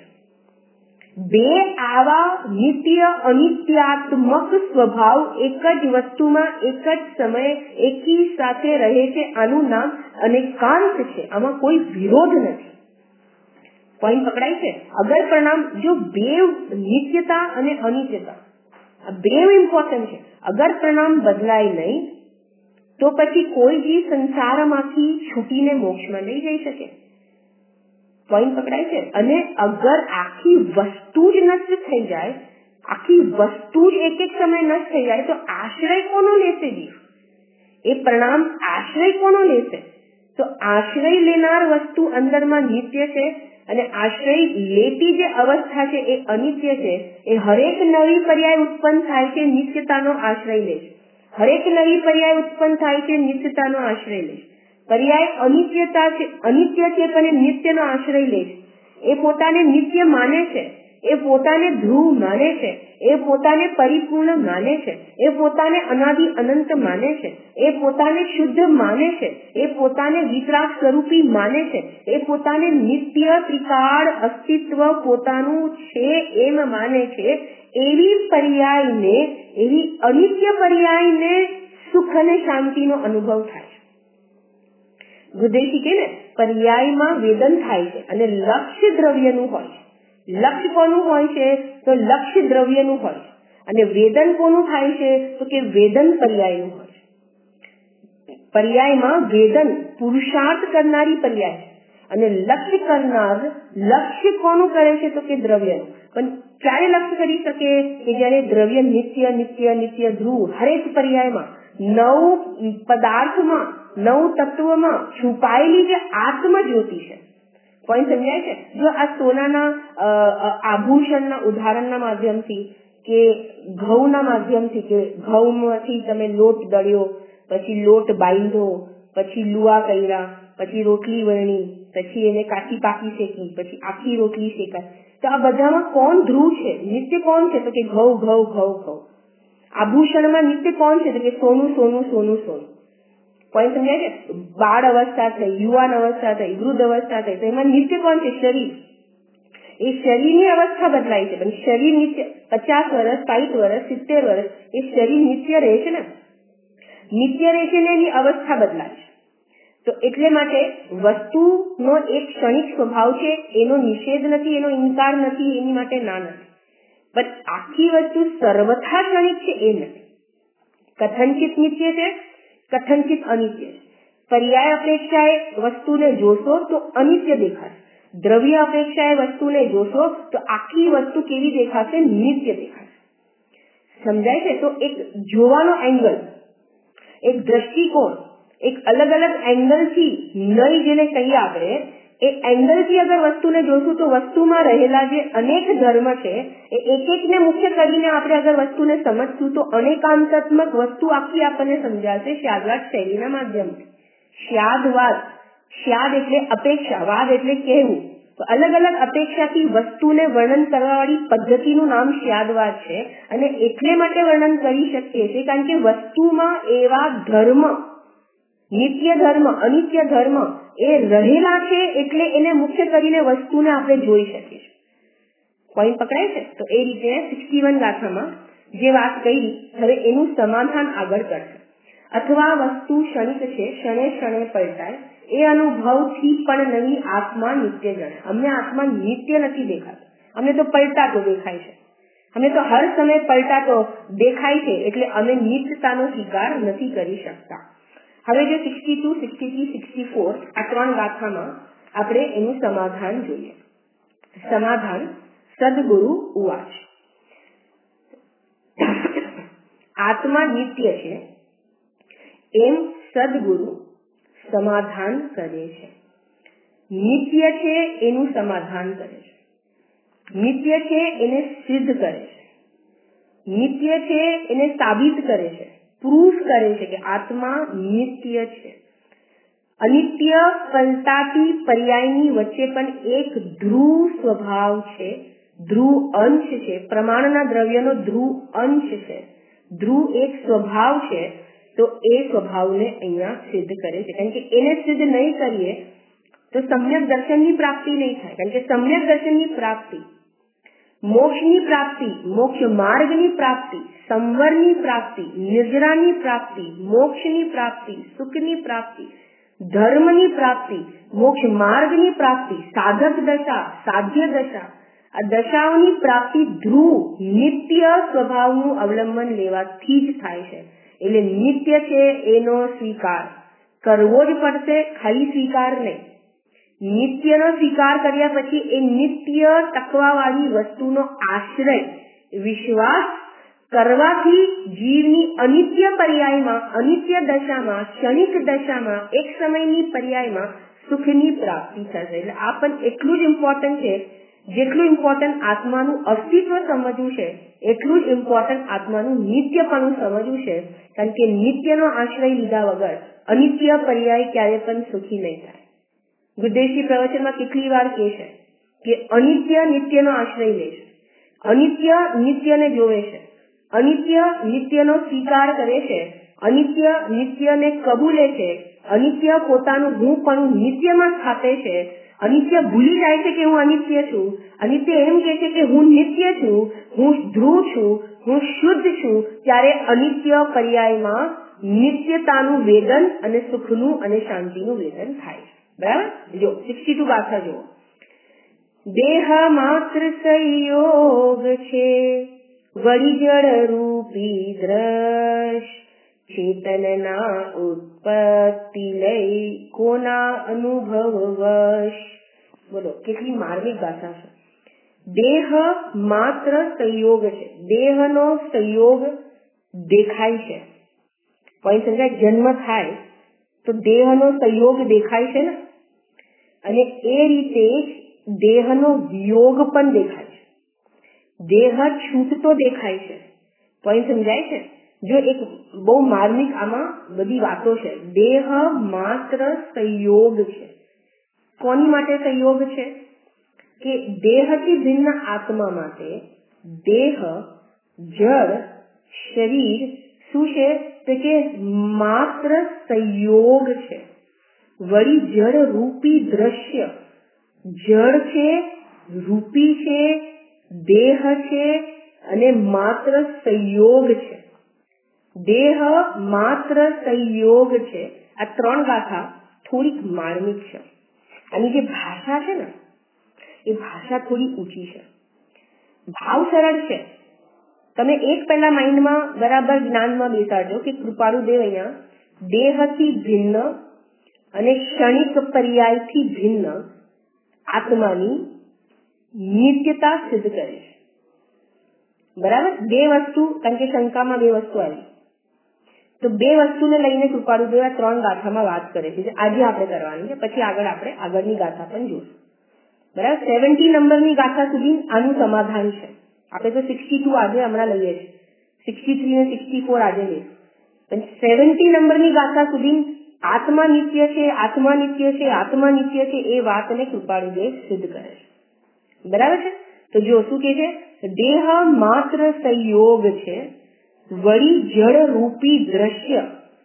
બે આવા નિત્ય અનિત્યાત્મક સ્વભાવ એક જ વસ્તુમાં એક જ સમયે એકી સાથે રહે છે. આનું નામ અનેકાંત છે. આમાં કોઈ વિરોધ નથી. પોઈન્ટ પકડાય છે? અગર પ્રણામ જો બે નિત્યતા અને અનિત્યતા બે ઇમ્પોર્ટન્ટ છે. અગર પ્રણામ બદલાય નહીં તો પછી કોઈ બી સંસારમાંથી છૂટીને મોક્ષમાં નહીં જઈ શકે. પોઈન્ટ પકડાય છે? અને અગર આખી વસ્તુ જ નષ્ટ થઈ જાય, આખી વસ્તુ જ એક એક સમય નષ્ટ થઈ જાય તો આશ્રય કોનો લેશે જીવ? એ પ્રણામ આશ્રય કોનો લેશે? તો આશ્રય લેનાર વસ્તુ અંદરમાં નિત્ય છે અને આશ્રય લેતી જે અવસ્થા છે એ અનિત્ય છે. એ હરેક નવી પર્યાય ઉત્પન્ન થાય છે નિત્યતાનો આશ્રય લે છે. હરેક નવી પર્યાય ઉત્પન્ન થાય છે નિત્યતાનો આશ્રય લે છે. પર્યાય અનિત્યતા છે, અનિત્ય છે પણ એ નિત્યનો આશ્રય લે છે. એ પોતાને નિત્ય માને છે, એ પોતાને ધ્રુવ માને છે, એ પોતાને પરિપૂર્ણ માને છે, એ પોતાને અનાદિ અનંત માને છે, એ પોતાને શુદ્ધ માને છે, એ પોતાને વિતરાગ સ્વરૂપી માને છે, એ પોતાને નિત્ય ત્રિકાળ અસ્તિત્વ પોતાનું છે એમ માને છે. એવી પર્યાયને, એવી અનિત્ય પર્યાયને સુખ અને શાંતિનો અનુભવ થાય છે. ગુદેશી કે ને પર્યાયમાં વેદન થાય છે અને લક્ષ્ય દ્રવ્યનું હોય છે. લક્ષ્ય કોનું હોય છે? તો લક્ષ્ય દ્રવ્યનું હોય છે. અને વેદન કોનું થાય છે? તો કે વેદન પર્યાયનું હોય છે. પર્યાયમાં વેદન પુરુષાર્થ કરનારી પર્યાય છે અને લક્ષ્ય કરનાર લક્ષ્ય કોનું કરે છે? તો કે દ્રવ્યનું. પણ ક્યારે લક્ષ્ય કરી શકે? કે જયારે દ્રવ્ય નિત્ય નિત્ય નિત્ય ધ્રુવ હરેક પર્યાયમાં નવ પદાર્થમાં, નવ તત્વમાં છુપાયેલી જે આત્મજ્યોતિ છે. પોઈન્ટ સમજાય છે? જો આ સોનાના આભૂષણના ઉદાહરણના માધ્યમથી કે ઘઉંના માધ્યમથી કે ઘઉંમાંથી તમે લોટ દળ્યો, પછી લોટ બાંધ્યો, પછી લુવા કર્યા, પછી રોટલી વણી, પછી એને કાચી પાકી શેકી, પછી આખી રોટલી શેકાય, તો આ બધામાં કોણ ધ્રુવ છે? નિત્ય કોણ છે? તો કે ઘઉં ઘઉં ઘઉં ઘઉં. આભૂષણમાં નિત્ય કોણ છે? તો કે સોનું સોનું સોનું સોનું. પોઈન્ટ સમજાય છે? બાળ અવસ્થા થઈ, યુવાન અવસ્થા થઈ, વૃદ્ધ અવસ્થા થઈ, તો એમાં નિત્ય કોણ છે? શરીર. એ શરીરની અવસ્થા બદલાય છે પણ શરીર નિત્ય પચાસ વર્ષ, સાઠ વર્ષ, સિત્તેર વર્ષ એ શરીર નિત્ય રહે છે ને, નિત્ય રહે છે ને એની અવસ્થા બદલાય છે. તો એટલે માટે વસ્તુનો એક ક્ષણિક સ્વભાવ છે, એનો નિષેધ નથી, એનો ઇનકાર નથી, એની માટે ના નથી. પણ આખી વસ્તુ સર્વથા ક્ષણિક છે એ નથી. કથનચિત નિત્ય છે, કથનચિત અનિત્ય છે. પર્યાય અપેક્ષાએ વસ્તુને જોશો તો અનિત્ય દેખાશે. દ્રવ્ય અપેક્ષાએ વસ્તુને જોશો તો આખી વસ્તુ કેવી દેખાશે? નિત્ય દેખાશે. સમજાય છે? તો એક જોવાનો એંગલ, એક દ્રષ્ટિકોણ, એક અલગ અલગ એંગલથી નઈ જેને કહીએ આપણે, એ એંગલથી અગર વસ્તુને જોશું તો વસ્તુમાં રહેલા જે અનેક ધર્મ છે એ એક એકને મુખ્ય કરીને આપણે અગર વસ્તુને સમજશું તો અનેકાંતાત્મક વસ્તુ આખી આપણને સમજાશે શ્યાદવાદ શૈલીના માધ્યમથી. શ્યાદવાદ, શ્યાદ એટલે અપેક્ષા, વાદ એટલે કહેવું. તો અલગ અલગ અપેક્ષાથી વસ્તુને વર્ણન કરવા વાળી પદ્ધતિનું નામ શ્યાદવાદ છે. અને એટલે માટે વર્ણન કરી શકીએ છીએ કારણ કે વસ્તુમાં એવા ધર્મ, નિત્ય ધર્મ, અનિત્ય ધર્મ એ રહેલા છે એટલે એને મુખ્ય કરીને વસ્તુને આપણે જોઈ શકીએ છીએ. પોઈન્ટ પકડાય છે? તો એ રીતે સિક્સટી વન ગાથામાં જે વાત કરી હવે એનું સમાધાન આગળ કરશે. અથવા વસ્તુ ક્ષણિક છે, ક્ષણે ક્ષણે પલટાય, એ અનુભવથી પણ નહીં આત્મા નિત્ય જણે. અમને આત્મા નિત્ય નથી દેખાતો, અમને તો પલટાતો દેખાય છે. અમને તો હર સમય પલટાતો દેખાય છે એટલે અમે નિત્યતાનો સ્વીકાર નથી કરી શકતા. હવે જો sixty two, sixty three, sixty four આ ત્રણ ગાથામાં આપણે એનું સમાધાન જોઈએ. સમાધાન સદગુરુ ઉવાચ. આત્મા નિત્ય છે એમ સદગુરુ સમાધાન કરે છે. નિત્ય છે એનું સમાધાન કરે છે, નિત્ય છે એને સિદ્ધ કરે છે, નિત્ય છે એને સાબિત કરે છે, પ્રૂફ કરે છે કે આત્મા નિત્ય છે. અનિત્ય ફલતાથી પર્યાયની વચ્ચે પણ એક ધ્રુવ સ્વભાવ છે, ધ્રુવ અંશ છે, પ્રમાણના દ્રવ્યનો ધ્રુવ અંશ છે, ધ્રુવ એક સ્વભાવ છે. તો એ સ્વભાવને અહીંયા સિદ્ધ કરે છે, કારણ કે એને સિદ્ધ નહીં કરીએ તો સમ્યક દર્શનની પ્રાપ્તિ નહીં થાય. કારણ કે સમ્યક દર્શનની પ્રાપ્તિ, મોક્ષની પ્રાપ્તિ, મોક્ષ માર્ગની પ્રાપ્તિ, સંવરની પ્રાપ્તિ, નિર્જરાની પ્રાપ્તિ, મોક્ષની પ્રાપ્તિ, સુખની પ્રાપ્તિ, ધર્મની પ્રાપ્તિ, મોક્ષ માર્ગની પ્રાપ્તિ, સાધક દશા, સાધ્ય દશા, આ દશાઓની પ્રાપ્તિ ધ્રુવ નિત્ય સ્વભાવનું અવલંબન લેવાથી જ થાય છે. એટલે નિત્ય છે એનો સ્વીકાર કરવો જ પડશે, ખાલી સ્વીકાર નહીં. નિત્યનો સ્વીકાર કર્યા પછી એ નિત્ય તકવાવાળી વસ્તુનો આશ્રય વિશ્વાસ કરવાથી જીવની અનિત્ય પર્યાયમાં, અનિત્ય દશામાં, ક્ષણિક દશામાં, એક સમયની પર્યાયમાં સુખની પ્રાપ્તિ થશે. એટલે આ પણ એટલું જ ઇમ્પોર્ટન્ટ છે, જેટલું ઇમ્પોર્ટન્ટ આત્માનું અસ્તિત્વ સમજવું છે એટલું જ ઇમ્પોર્ટન્ટ આત્માનું નિત્યપણું સમજવું છે. કારણ કે નિત્યનો આશ્રય લીધા વગર અનિત્ય પર્યાય ક્યારે પણ સુખી નહીં થાય. ગુરુદેવજી પ્રવચનમાં કેટલી વાર કહે છે કે અનિત્ય નિત્યનો આશ્રય લે છે, અનિત્ય નિત્યને જોવે છે, અનિત્ય નિત્યનો સ્વીકાર કરે છે, અનિત્ય નિત્યને કબૂલે છે, અનિત્ય પોતાનું હું પણ નિત્યમાં સ્થાપે છે, અનિત્ય ભૂલી જાય છે કે હું અનિત્ય છું, અનિત્ય એમ કહે છે કે હું નિત્ય છું, હું ધ્રુવ છું, હું શુદ્ધ છું. ત્યારે અનિત્ય પર્યાયમાં નિત્યતાનું વેદન અને સુખનું અને શાંતિનું વેદન થાય છે. બરાબર? જો સિક્સટી ટુ ગાથા જુઓ. દેહ માત્ર સંયોગ છે, વળી જળ રૂપી દ્રશ, ચેતનના ઉત્પત્તિ લઈ કોના અનુભવ વશ. બોલો કેટલી માર્મિક ગાથા છે. દેહ માત્ર સંયોગ છે, દેહનો સંયોગ દેખાય છે. પોઈન્ટ સમજાય? જન્મ થાય તો દેહનો સંયોગ દેખાય છે ને, અને એ રીતે દેહનો વિયોગ પણ દેખાય છે, દેહ છૂટતો દેખાય છે. પોઈન્ટ સમજાય છે? જો એક બહુ માર્મિક આમાં બધી વાતો છે. દેહ માત્ર સંયોગ છે. કોની માટે સંયોગ છે? કે દેહથી ભિન્ન આત્મા માટે દેહ, જળ, શરીર શું છે? તો કે માત્ર સંયોગ છે. વળી જળ રૂપી દ્રશ્ય, જળ છે, રૂપી છે, દેહ છે અને માત્ર સંયોગ છે. દેહ માત્ર સંયોગ છે. આ ત્રણ ગાથા થોડીક માર્મિક છે. આની જે ભાષા છે ને એ ભાષા થોડી ઊંચી છે, ભાવ સરળ છે. તમે એક પહેલા માઇન્ડમાં બરાબર જ્ઞાનમાં બેસાડજો કે કૃપાળુદેવ અહીંયા દેહથી ભિન્ન અને ક્ષણિક પર્યાયથી ભિન્ન આત્માની નિત્યતા સિદ્ધ કરે છે. બરાબર? બે વસ્તુ, કારણ કે શંકામાં બે વસ્તુ આવી, તો બે વસ્તુને લઈને કૃપાળુદેવ આ ત્રણ ગાથામાં વાત કરે છે. આજે આપણે કરવાની છે, પછી આગળ આપણે આગળની ગાથા પણ જોઈશું. બરાબર? સેવન્ટી નંબરની ગાથા સુધી આનું સમાધાન છે. આપણે તો સિક્સટી ટુ આજે હમણાં લઈએ છીએ, સિક્સટી થ્રી અને સિક્સટી ફોર આજે લઈશું. પણ સેવન્ટી નંબરની ગાથા સુધી આત્મા નિત્ય છે, આત્મા નિત્ય છે, આત્મા નિત્ય છે એ વાતને કૃપાળુદેવ સિદ્ધ કરે છે. બરાબર છે? તો જો શું કે છે? દેહ માત્ર સંયોગ છે, વળી જળ રૂપી દ્રશ્ય,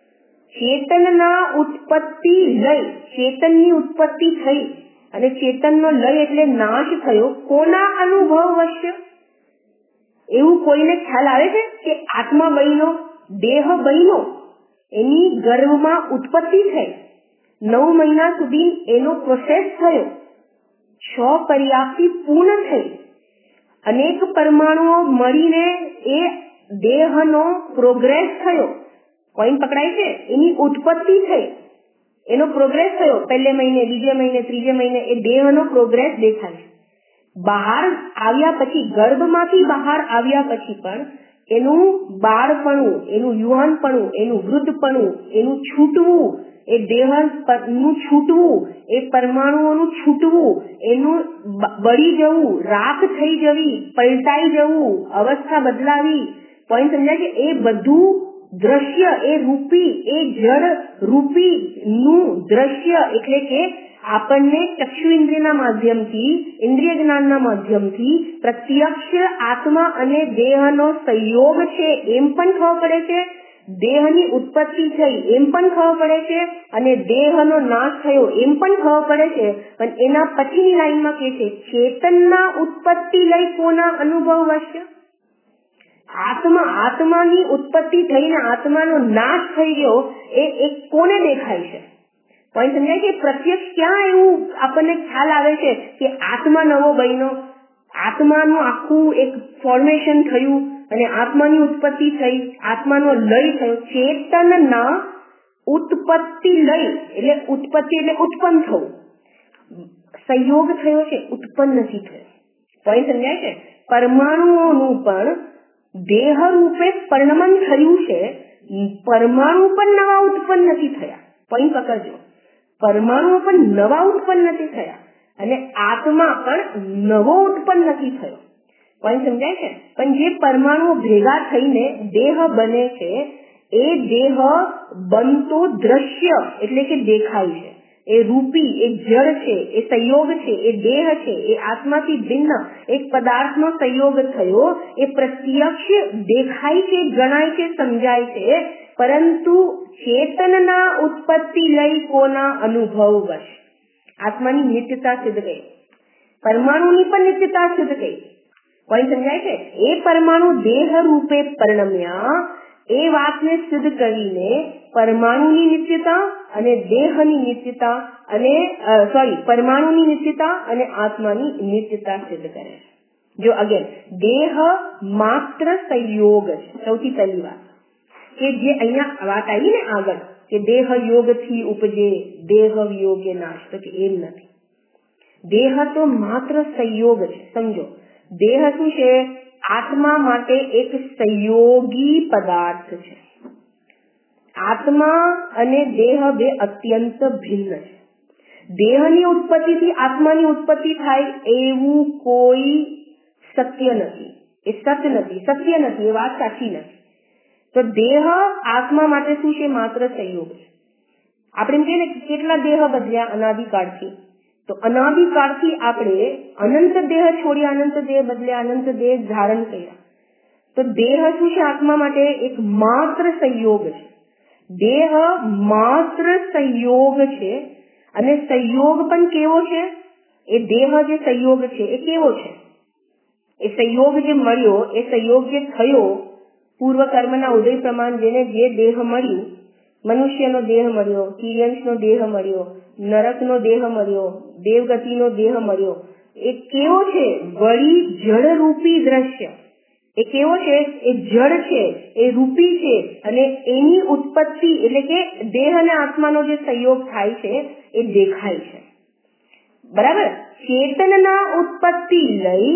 ચેતનના ઉત્પત્તિ લય, ચેતનની ઉત્પત્તિ થઈ અને ચેતનનો લય એટલે નાશ થયો કોના અનુભવ વશ્ય? એવું કોઈને ખ્યાલ આવે છે કે આત્મા બન્યો, દેહ બન્યો, એની ગર્ભમાં ઉત્પત્તિ થઈ, નવ મહિના સુધી એનો પ્રોસેસ થયો, છ પર્યાપ્તિ પૂર્ણ થઈ, અનેક પરમાણુઓ મળીને એ દેહનો પ્રોગ્રેસ થયો. પોઈન્ટ પકડાય છે? એની ઉત્પત્તિ થઈ, એનો પ્રોગ્રેસ થયો. પહેલે મહિને, બીજે મહિને, ત્રીજે મહિને એ દેહનો પ્રોગ્રેસ દેખાય છે. બહાર આવ્યા પછી, ગર્ભમાંથી બહાર આવ્યા પછી પણ એનું બાળપણું, એનું યુવાનપણું, એનું વૃદ્ધપણું, એનું છૂટવું, એ દેહનું છૂટવું, એ પરમાણુઓનું છૂટવું, એનું બળી જવું, રાખ થઈ જવી, પલટાઈ જવું, અવસ્થા બદલાવી, પોઈન્ટ સમજાય છે? એ બધું દ્રશ્ય, એ રૂપી, એ જળ રૂપી નું દ્રશ્ય એટલે કે આપણને ચક્ષુ ઇન્દ્રિયના માધ્યમથી, ઇન્દ્રિય જ્ઞાનના માધ્યમથી પ્રત્યક્ષ આત્મા અને દેહનો સંયોગ છે એમ પણ ખબર પડે છે, દેહની ઉત્પત્તિ થઈ એમ પણ ખબર પડે છે, અને દેહનો નાશ થયો એમ પણ ખબર પડે છે. પણ એના પછીની લાઈનમાં કે છે ચેતનના ઉત્પત્તિ લઈ કોના અનુભવ વશ્ય? આત્મા, આત્માની ઉત્પત્તિ થઈને આત્માનો નાશ થઈ ગયો એ એક કોને દેખાય છે? પોઈન્ટ સમજાય છે? પ્રત્યક્ષ ક્યાં એવું આપણને ખ્યાલ આવે છે કે આત્મા નવો બન્યો, આત્માનું આખું એક ફોર્મેશન થયું અને આત્માની ઉત્પત્તિ થઈ, આત્માનો લય થયો. ચેતનના ઉત્પત્તિ લય એટલે ઉત્પત્તિ એટલે ઉત્પન્ન થવું, સંયોગ થયો છે, ઉત્પન્ન નથી થયો. પોઈન્ટ સમજાય છે? પરમાણુઓનું પણ દેહ રૂપે પરિણમન થયું છે, પરમાણુ પણ નવા ઉત્પન્ન નથી થયા. પોઈન્ટ પકડજો, પરમાણુઓ પણ નવા ઉત્પન્ન નથી થયા અને આત્મા પણ નવો ઉત્પન્ન નથી થયો. પોઈન્ટ સમજાય છે? પણ જે પરમાણુઓ ભેગા થઈને દેહ બને છે એ દેહ બનતો દ્રશ્ય એટલે કે દેખાય છે, એ રૂપી, એ જળ છે, એ સંયોગ છે, એ દેહ છે, એ આત્માથી ભિન્ન એક પદાર્થનો સંયોગ થયો, એ પ્રત્યક્ષ દેખાય છે, ગણાય છે, સમજાય છે. પરંતુ ચેતનના ઉત્પત્તિ લઈ કોના અનુભવ વશ? આત્માની નિત્યતા સિદ્ધ ગઈ, પરમાણુની પણ નિત્યતા સિદ્ધ ગઈ. પોઈન્ટ સમજાય છે? એ પરમાણુ દેહ રૂપે પરિણમ્યા એ વાતને સિદ્ધ કરીને પરમાણુની નિત્યતા અને દેહની નિત્યતા અને સોરી પરમાણુની નિત્યતા અને આત્માની નિત્યતા સિદ્ધ કરે છે. જો અગેન દેહ માત્ર સંયોગ છે. સૌથી પહેલી વાત કે જે અહીંયા વાત આવી ને આગળ કે દેહ યોગથી ઉપજે, દેહ વિયોગે નાશ, તો કે એમ નથી. દેહ તો માત્ર સંયોગ છે. સમજો, દેહ શું છે? આત્મા માટે એક સંયોગી પદાર્થ છે. આત્મા અને દેહ બે અત્યંત ભિન્ન છે. દેહની ઉત્પત્તિથી આત્માની ઉત્પત્તિ થાય એવું કોઈ સત્ય નથી, એ સત્ય નથી, સત્ય નથી, એ વાત સાચી નથી. તો દેહ આત્મા માટે શું છે? માત્ર સંયોગ છે. આપણે કહીએ ને કેટલા દેહ બદલ્યા અનાદિકાળથી, તો અનાદિકાળથી આપણે અનંત દેહ છોડ્યા, અનંત દેહ બદલ્યા, અનંત દેહ ધારણ કર્યા. તો દેહ શું છે? આત્મા માટે એક માત્ર સંયોગ છે. દેહ માત્ર સંયોગ છે અને સંયોગ પણ કેવો છે? એ દેહ જે સંયોગ છે એ કેવો છે? એ સંયોગ જે મળ્યો, એ સંયોગ જે થયો પૂર્વ કર્મના ઉદય પ્રમાણ, જેને જે દેહ મળ્યું, મનુષ્યનો દેહ મળ્યો, તિર્યંશનો દેહ મળ્યો, નરકનો દેહ મળ્યો, દેવગતિનો દેહ મળ્યો, એ કેવો છે? વળી જળરૂપી દ્રશ્ય. એ કેવો છે? એ જળ છે, એ રૂપી છે અને એની ઉત્પત્તિ એટલે કે દેહ અને આત્માનો જે સંયોગ થાય છે એ દેખાય છે. બરાબર? ચેતનના ઉત્પત્તિ લઈ,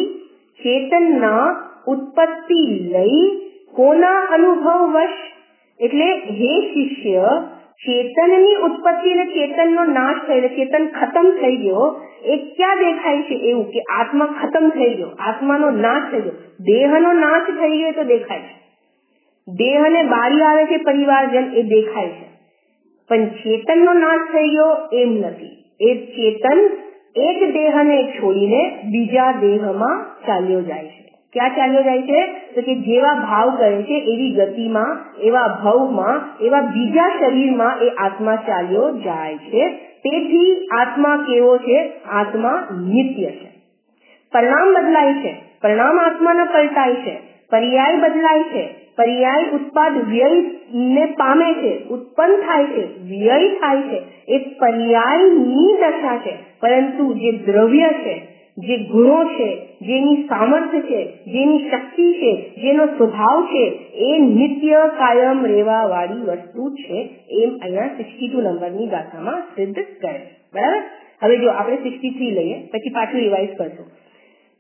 ચેતનના ઉત્પત્તિ લઈ કોના અનુભવ વશ? એટલે હે શિષ્ય, ચેતનની ઉત્પત્તિ અને ચેતનનો નાશ થયો, ચેતન ખતમ થઈ ગયો, એ ક્યાં દેખાય છે? એવું કે આત્મા ખતમ થઈ ગયો, આત્માનો નાશ થઈ ગયો, દેહનો નાશ થઈ ગયો તો દેખાય છે. દેહને બારી આવે છે પરિવારજન, એ દેખાય છે. પણ ચેતનનો નાશ થઈ ગયો એમ નથી. એ ચેતન એક દેહને છોડીને બીજા દેહમાં ચાલ્યો જાય છે. ક્યાં ચાલ્યો જાય છે? તો કે જેવા ભાવ કરે છે એવી ગતિમાં, એવા ભાવમાં, એવા બીજા શરીરમાં એ આત્મા ચાલ્યો જાય છે. તેથી આત્મા કેવો છે? આત્મા નિત્ય છે. પરિણામ બદલાય છે, પરિણામ આત્માના પલટાય છે, પર્યાય બદલાય છે, પર્યાય ઉત્પાદ વ્યય ને પામે છે, ઉત્પન્ન થાય છે, વ્યય થાય છે. એ પર્યાયની દશા છે. પરંતુ જે દ્રવ્ય છે, જે ગુણો છે, જેની સામર્થ્ય છે, જેની શક્તિ છે, જેનો સ્વભાવ છે, એ નિત્ય કાયમ રહેવા વાળી વસ્તુ છે. એમ અહીંયા સિક્સટી ટુ નંબરની ગાથામાં સિદ્ધ કરે. બરાબર? હવે જો આપણે સિક્સટી થ્રી લઈએ, પછી પાછું રિવાઇઝ કરશું.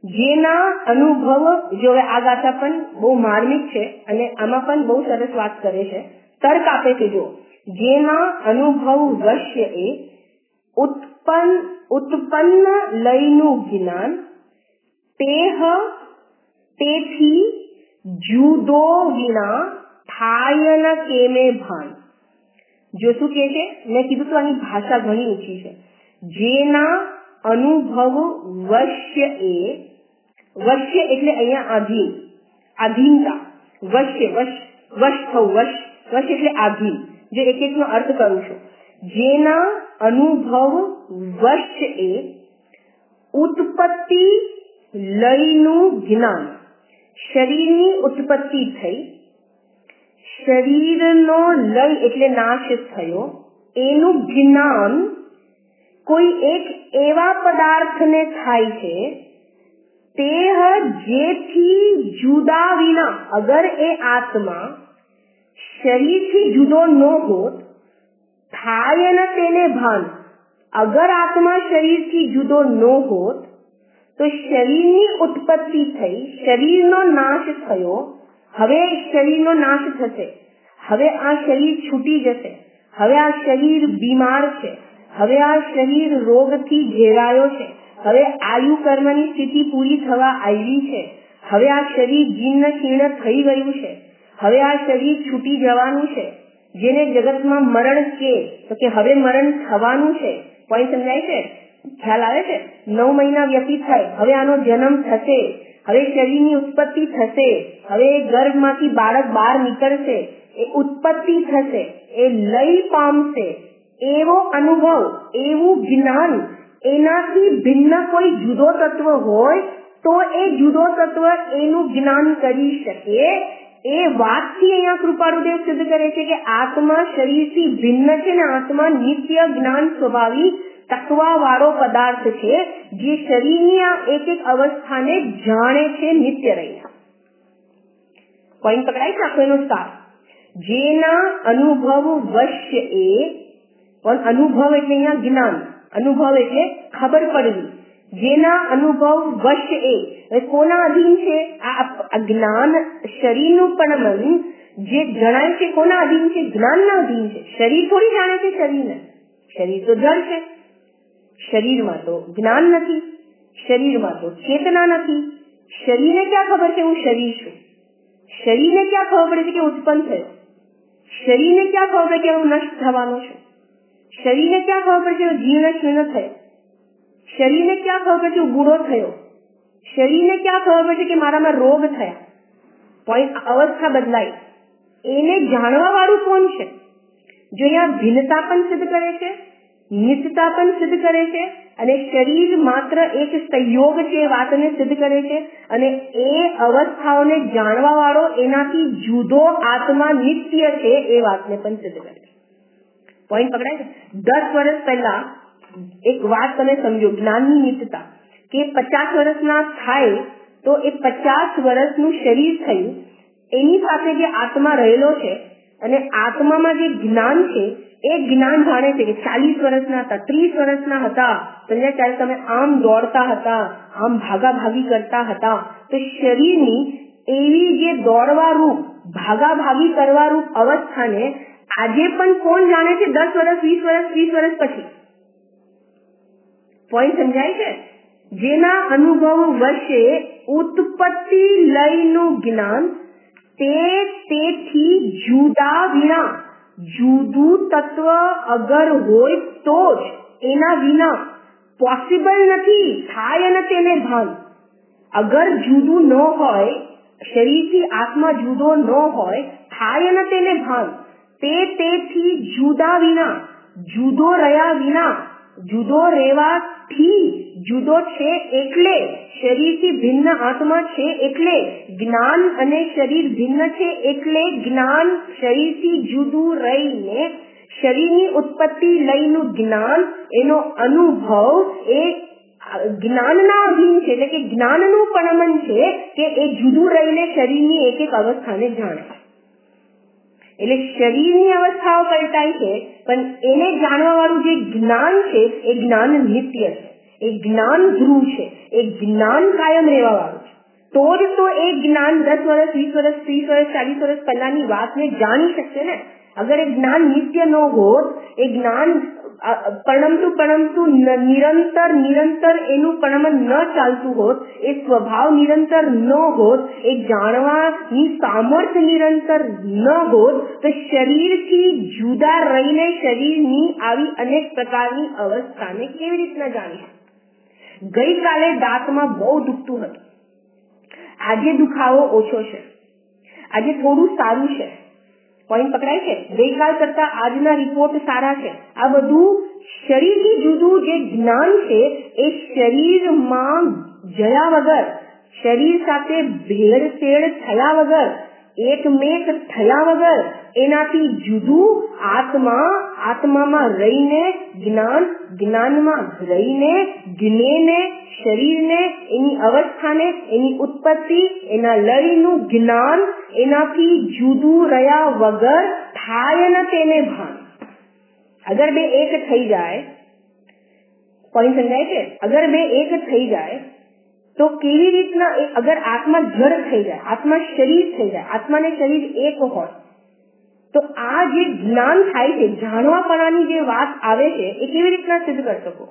જેના અનુભવ, જો આ ગાથા પણ બહુ માર્મિક છે અને આમાં પણ બહુ સરસ વાત કરે છે, તર્ક આપે છે. જો જેના અનુભવ વશ્ય એ ઉત્પન્ન ઉત્પન્ન લયનું જ્ઞાન તેહ તેથી જુદો વિના થાય ન કેમે ભાન. જો શું કે છે, મેં કીધું તો આની ભાષા ઘણી ઊંચી છે. જેના અનુભવ વશ્ય એ, વશ્ય એટલે અહીંયા આધીન, આધીનતા, વશ્ય વશ વશ થવું, વશ વશ એટલે આધીન. જો એક એક નો અર્થ કરું છું. જેના અનુભવ વશ્ય એ ઉત્પત્તિ લયનું જ્ઞાન, શરીરની ઉત્પત્તિ થઈ, શરીરનો લય એટલે નાશ થયો, એનું જ્ઞાન કોઈ એક એવા પદાર્થને થાય છે તે જેથી જુદા વિના, અગર એ આત્મા શરીરથી જુદો ન હોત, થાય ન તેને ભાન, અગર આત્મા શરીરથી જુદો ન હોત તો શરીરની ઉત્પત્તિ થઈ, શરીરનો નાશ થયો, હવે શરીરનો નાશ થશે, હવે આ શરીર છૂટી જશે, હવે આ શરીર બીમાર છે, હવે આ શરીર રોગથી ઘેરાયો છે, હવે આયુ કર્મની સ્થિતિ પૂરી થવા આવી છે, હવે આ શરીર જીર્ણ શીર્ણ થઈ ગયું છે, હવે આ શરીર છૂટી જવાનું છે, જેને જગતમાં મરણ કે તો કે હવે મરણ થવાનું છે. પોઈન્ટ સમજાય છે? ખ્યાલ આવે છે? નવ મહિના વ્યતીત થાય, હવે આનો જન્મ થશે, હવે શરીરની ઉત્પત્તિ થશે, હવે ગર્ભમાંથી બાળક બહાર નીકળશે, એ ઉત્પત્તિ થશે, એ લય પામશે, એવો અનુભવ, એવું જ્ઞાન, એનાથી ભિન્ન કોઈ જુદો તત્વ હોય તો એ જુદો તત્વ એનું જ્ઞાન કરી શકે. એ વાતથી અહીંયા કૃપાળુદેવ સિદ્ધ કરે છે કે આત્મા શરીરથી ભિન્ન છે ને આત્મા નિત્ય જ્ઞાન સ્વભાવી તત્વા વાળો પદાર્થ છે, જે શરીરની આ એક એક અવસ્થાને જાણે છે નિત્ય રહીને. પોઈન્ટ પકડાય છે આખો એનો સાર. જેના અનુભવ વશ્ય એ, પણ અનુભવ એટલે અહીંયા જ્ઞાન, અનુભવ એટલે ખબર પડવી. જેના અનુભવ વશ્ય એ કોના અધીન છે? આ જ્ઞાન શરીરનું પણ મન જે જણાય છે કોના અધીન છે? જ્ઞાનના અધીન છે. શરીર થોડી જાણે છે શરીરને, શરીર તો જળ છે, શરીરમાં તો જ્ઞાન નથી, શરીરમાં તો ચેતના નથી. શરીરને ક્યાં ખબર છે હું શરીર છું? શરીરને ક્યાં ખબર પડે છે કે ઉત્પન્ન થયો? શરીરને ક્યાં ખબર પડે કે હું નષ્ટ થવાનો છું? શરીરને ક્યાં ખબર પડે કે જીર્ણ શીર્ણ થયો? શરીરને ક્યાં ખબર પડે કે બુઢો થયો? શરીરને ક્યાં ખબર પડે કે મારામાં રોગ થયા? પોઈન્ટ અવસ્થા બદલાય, એને જાણવા વાળું કોણ છે? જો અહીંયા ભિન્નતા પણ સિદ્ધ કરે છે, નિત્યતા પણ સિદ્ધ કરે છે, અને શરીર માત્ર એક સંયોગ છે એ વાતને સિદ્ધ કરે છે, અને એ અવસ્થાઓને જાણવા વાળો એનાથી જુદો આત્મા નિત્ય છે એ વાતને પણ સિદ્ધ કરે છે. પોઈન્ટ પકડાય છે? દસ વર્ષ પહેલા એક વાત તમે સમજો, જ્ઞાનની નિત્યતા, કે પચાસ વર્ષના થાય તો એ પચાસ વર્ષનું શરીર થયું, એની સાથે જે આત્મા રહેલો છે અને આત્મામાં જે જ્ઞાન છે એ જ્ઞાન જાણે છે કે ચાલીસ વર્ષના હતા, ત્રીસ વર્ષના હતા, સમજ્યા? ત્યારે તમે આમ દોડતા હતા, આમ ભાગાભાગી કરતા હતા, તો શરીરની એવી જે દોડવા રૂપ, ભાગાભાગી કરવા રૂપ અવસ્થાને આજે પણ કોણ જાણે છે? દસ વર્ષ, વીસ વર્ષ, ત્રીસ વર્ષ પછી. પોઈન્ટ સમજાય છે? જેના અનુભવ વચ્ચે ઉત્પત્તિ લયનું જ્ઞાન તે તેથી જુદા વિના, જુદું તત્વ અગર હોય તો જ, એના વિના પોસિબલ નથી, થાય ન તેને ભાન. અગર જુદું ન હોય, શરીરથી આત્મા જુદો ન હોય, થાય ન તેને ભાન, તે તેથી જુદા વિના, જુદો રહ્યા વિના, જુદો રહેવાથી, જુદો છે એટલે, શરીરથી ભિન્ન આત્મા છે એટલે, જ્ઞાન અને શરીર ભિન્ન છે એટલે જ્ઞાન શરીરથી જુદું રહીને શરીરની ઉત્પત્તિ લયનું જ્ઞાન, એનો અનુભવ એ જ્ઞાનના અધીન છે, એટલે કે જ્ઞાનનું પણમન છે કે એ જુદું રહીને શરીરની એક એક અવસ્થાને જાણે. એટલે શરીરની અવસ્થાઓ પલટાય છે, પણ એને જાણવા વાળું જે જ્ઞાન છે એ જ્ઞાન નિત્ય છે, એ જ્ઞાન ધ્રુવ છે, એ જ્ઞાન કાયમ રહેવા વાળું છે. તો જ તો એ જ્ઞાન દસ વર્ષ, વીસ વર્ષ, ત્રીસ વર્ષ, ચાલીસ વર્ષ પહેલાની વાતને જાણી શકશે ને. અગર એ જ્ઞાન નિત્ય ન હોત, એ જ્ઞાન પરણમતું પરણમતું નિરંતર નિરંતર એનું પરણમન ન ચાલતું હોત, એ સ્વભાવ નિરંતર ન હોત, એ જાણવાની સામર્થ્ય નિરંતર ન હોત, તો શરીરથી જુદા રહીને શરીરની આવી અનેક પ્રકારની અવસ્થાને કેવી રીતના જાણી? ગઈકાલે દાંતમાં બહુ દુખતું હતું, આજે દુખાવો ઓછો છે, આજે થોડું સારું છે. પોઈન્ટ પકડાય છે? ગઈકાલ કરતા આજના રિપોર્ટ સારા છે. આ બધું શરીરથી જુદું જે જ્ઞાન છે એ શરીરમાં જયા વગર, શરીર સાથે ભેળસેળ થયા વગર, એકમેક થયા વગર એનાથી જુદું આત્મા, આત્મામાં રહીને જ્ઞાન, જ્ઞાનમાં રહીને જ્ઞેને, શરીરને, એની અવસ્થાને, એની ઉત્પત્તિ, એના લયનું જ્ઞાન એનાથી જુદું રહ્યા વગર થાય ન તેને ભાન. અગર બે એક થઈ જાય, પોઈન્ટ સમજાય છે? અગર બે એક થઈ જાય તો કેવી રીતના, અગર આત્મા જડ થઈ જાય, આત્મા શરીર થઈ જાય, આત્માને શરીર એક હોય, તો આ જે જ્ઞાન થાય છે, જાણવાપણાની જે વાત આવે છે, એ કેવી રીતના સિદ્ધ કરી શકો?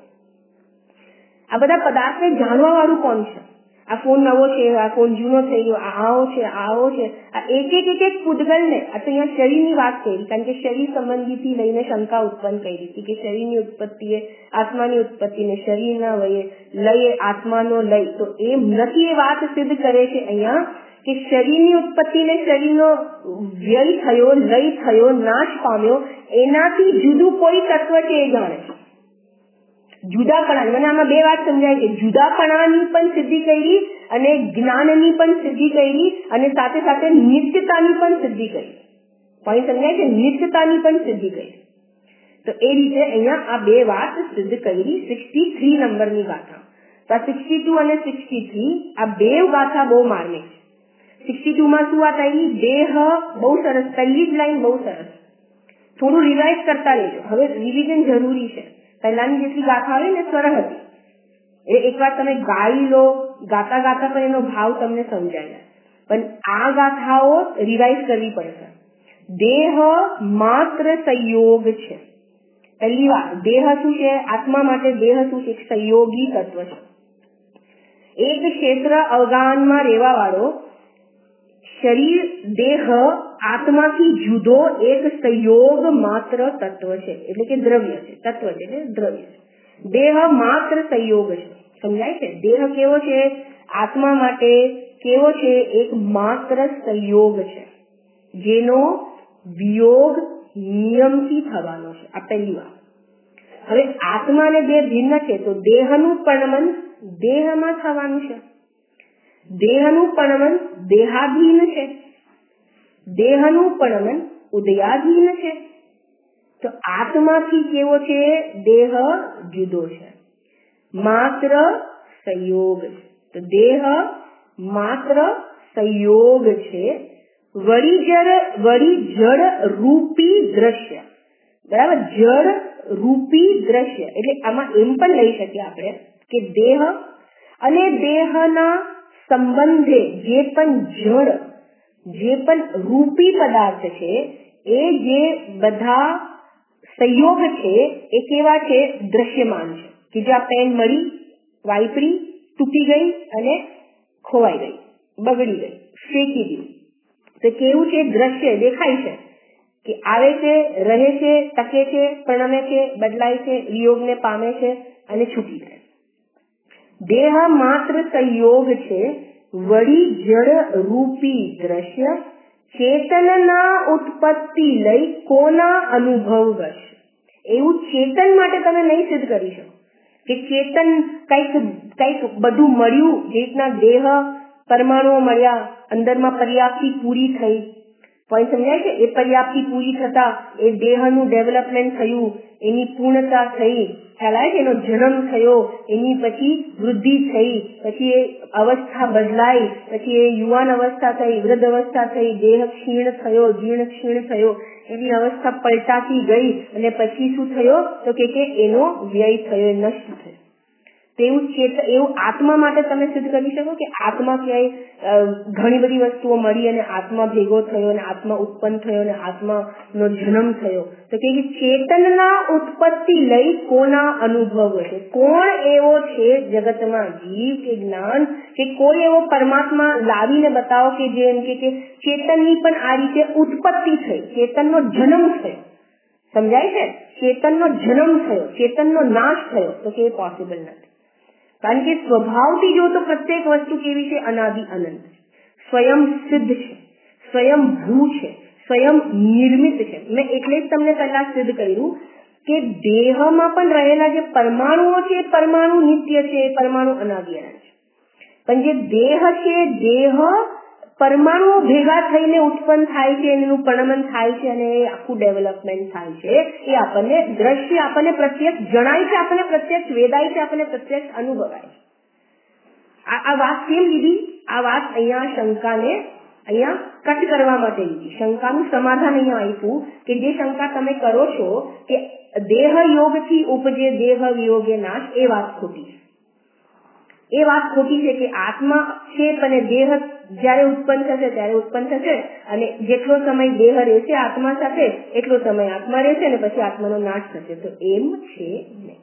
આ બધા પદાર્થને જાણવા વાળું કોણ છે? આ ફોન નવો છે, આ ફોન જૂનો થઈ ગયો, આ આવો છે, આવો છે, આ એક એક એક એક પૂતગલને, આ તો અહીંયા શરીરની વાત કરી, કારણ કે શરીર સંબંધીથી લઈને શંકા ઉત્પન્ન કરી હતી કે શરીરની ઉત્પત્તિએ આત્માની ઉત્પત્તિને, શરીરના વયે લયે આત્માનો લય, તો એ નથી એ વાત સિદ્ધ કરે છે અહીંયા કે શરીરની ઉત્પત્તિને, શરીરનો વ્યય થયો, લય થયો, નાશ પામ્યો, એનાથી જુદું કોઈ તત્વ છે એ જાણે છે. જુદાપણા, મને આમાં બે વાત સમજાય છે. જુદાપણાની પણ સિદ્ધિ કરી અને જ્ઞાનની પણ સિદ્ધિ કરી અને સાથે સાથે નિત્યતાની પણ સિદ્ધિ કરી. પોઈન્ટ સમજાય છે? નિત્યતાની પણ સિદ્ધિ કરી. તો એ રીતે અહીંયા આ બે વાત સિદ્ધ કરી સિક્સટી થ્રી નંબરની ગાથા. તો આ સિક્સટી ટુ અને સિક્સટી થ્રી આ બે ગાથા બહુ માર્મિક છે. સિક્સટી ટુ માં શું વાત આવી? દેહ. બહુ સરસ, પહેલી જ લાઈન બહુ સરસ. થોડું રિવાઇઝ કરતા રહેજો, હવે રિવિઝન જરૂરી છે. પહેલાની જેટલી ગાથા આવી ને સરળ હતી, એ એકવાર તમે ગાઈ લો, ગાતા ગાતા પણ એનો ભાવ તમને સમજાય જાય. પણ આ ગાથાઓ રિવાઇઝ કરવી પડશે. દેહ માત્ર સંયોગ છે. પહેલી વાર દેહ શું છે? આત્મા માટે દેહ શું છે? સંયોગી તત્વ છે. એક ક્ષેત્ર અવગાહનમાં રહેવા વાળો શરીર, દેહ આત્માથી જુદો એક સંયોગ માત્ર તત્વ છે, એટલે કે દ્રવ્ય છે. તત્વ છે એટલે દ્રવ્ય છે. દેહ માત્ર સંયોગ છે. સમજાય છે? દેહ કેવો છે? આત્મા માટે કેવો છે? એક માત્ર સંયોગ છે, જેનો વિયોગ નિયમથી થવાનો છે. આ પહેલી વાત. હવે આત્મા અને દેહ ભિન્ન છે, તો દેહનું પરણમન દેહમાં થવાનું છે. દેહનું પરણમન દેહાધીન છે, દેહનું પરણમન ઉદયાધીન છે. તો આત્માથી કેવો છે? દેહ જુદો છે, માત્ર સંયોગ છે. તો દેહ માત્ર સંયોગ છે. વળી જળ, વળી જળ રૂપી દ્રશ્ય, બરાબર? જળ રૂપી દ્રશ્ય એટલે આમાં એમ પણ લઈ શકીએ આપણે કે દેહ અને દેહના સંબંધે જે પણ જળ, જે પણ રૂપી પદાર્થ છે, એ જે બધા સંયોગ છે એ કેવા છે? દ્રશ્યમાન છે. કે જે આ પેન મળી, વાઈપરી, તૂટી ગઈ અને ખોવાઈ ગઈ, બગડી ગઈ, ફેંકી દીધી, તો કેવું છે? દ્રશ્ય દેખાય છે કે આવે છે, રહે છે, ટકે છે, પરણમે છે, બદલાય છે, વિયોગને પામે છે અને છૂટી જાય. દેહ માત્ર સંયોગ છે. વળી જળ રૂપી દ્રશ્ય ચેતનના ઉત્પત્તિ લઈ કોના અનુભવ વશ. એવું ચેતન માટે તમે નહીં સિદ્ધ કરી શકો કે ચેતન કઈક કઈક બધું મળ્યું, જે રીતના દેહ પરમાણુઓ મળ્યા, અંદરમાં પર્યાપ્તિ પૂરી થઈ. પોઈન્ટ સમજાય છે? એ પર્યાપ્તિ પૂરી થતા એ દેહનું ડેવલપમેન્ટ થયું, એની પૂર્ણતા થઈ, ખ્યાલ આવે છે? એનો જન્મ થયો, એની પછી વૃદ્ધિ થઈ, પછી એ અવસ્થા બદલાઈ, પછી એ યુવાન અવસ્થા થઈ, વૃદ્ધ અવસ્થા થઈ, દેહ ક્ષીણ થયો, જીર્ણ ક્ષીણ થયો, એની અવસ્થા પલટાતી ગઈ અને પછી શું થયો? તો કે એનો વ્યય થયો, નષ્ટ થયો. તેવું ચેતન એવું આત્મા માટે તમે સિદ્ધ કરી શકો કે આત્મા ક્યાંય ઘણી બધી વસ્તુઓ મળી અને આત્મા ભેગો થયો અને આત્મા ઉત્પન્ન થયો અને આત્માનો જન્મ થયો? તો કે ચેતનના ઉત્પત્તિ લઈ કોના અનુભવ છે? કોણ એવો છે જગતમાં, જીવ કે જ્ઞાન કે કોઈ એવો પરમાત્મા લાવીને બતાવો કે જે એમ કે ચેતનની પણ આ રીતે ઉત્પત્તિ થઈ, ચેતનનો જન્મ થયો. સમજાય છે? ચેતનનો જન્મ થયો, ચેતનનો નાશ થયો, તો કે પોસિબલ નથી. કારણ કે સ્વભાવથી જો તો પ્રત્યેક વસ્તુ કેવી છે? અનાદિ અનંત, સ્વયં સિદ્ધ છે, સ્વયં ભૂ છે, સ્વયં નિર્મિત છે. મેં એટલે જ તમને પહેલા સિદ્ધ કર્યું કે દેહમાં પણ રહેલા જે પરમાણુઓ છે પરમાણુ નિત્ય છે, પરમાણુ અનાદિ અનંત છે. પણ જે દેહ છે, દેહ પરમાણુઓ ભેગા થઈને ઉત્પન્ન થાય છે, એનું પરિણમન થાય છે અને આખું ડેવલપમેન્ટ થાય છે. એ આપણને દ્રશ્ય આપણને પ્રત્યક્ષ જણાય છે, આપણને પ્રત્યક્ષ વેદાય છે, આપણને પ્રત્યક્ષ અનુભવાય છે. આ વાત કેમ લીધી? આ વાત અહીંયા શંકાને અહીંયા કટ કરવા માટે લીધી. શંકાનું સમાધાન અહીંયા આપ્યું કે જે શંકા તમે કરો છો કે દેહ યોગથી ઉપજે દેહ વિયોગે નાશ, એ વાત ખોટી છે. એ વાત ખોટી છે કે આત્મા છે અને દેહ જયારે ઉત્પન્ન થશે ત્યારે ઉત્પન્ન થશે અને જેટલો સમય દેહ રહેશે આત્મા સાથે એટલો સમય આત્મા રહેશે અને પછી આત્માનો નાશ થશે. તો એમ છે નહીં,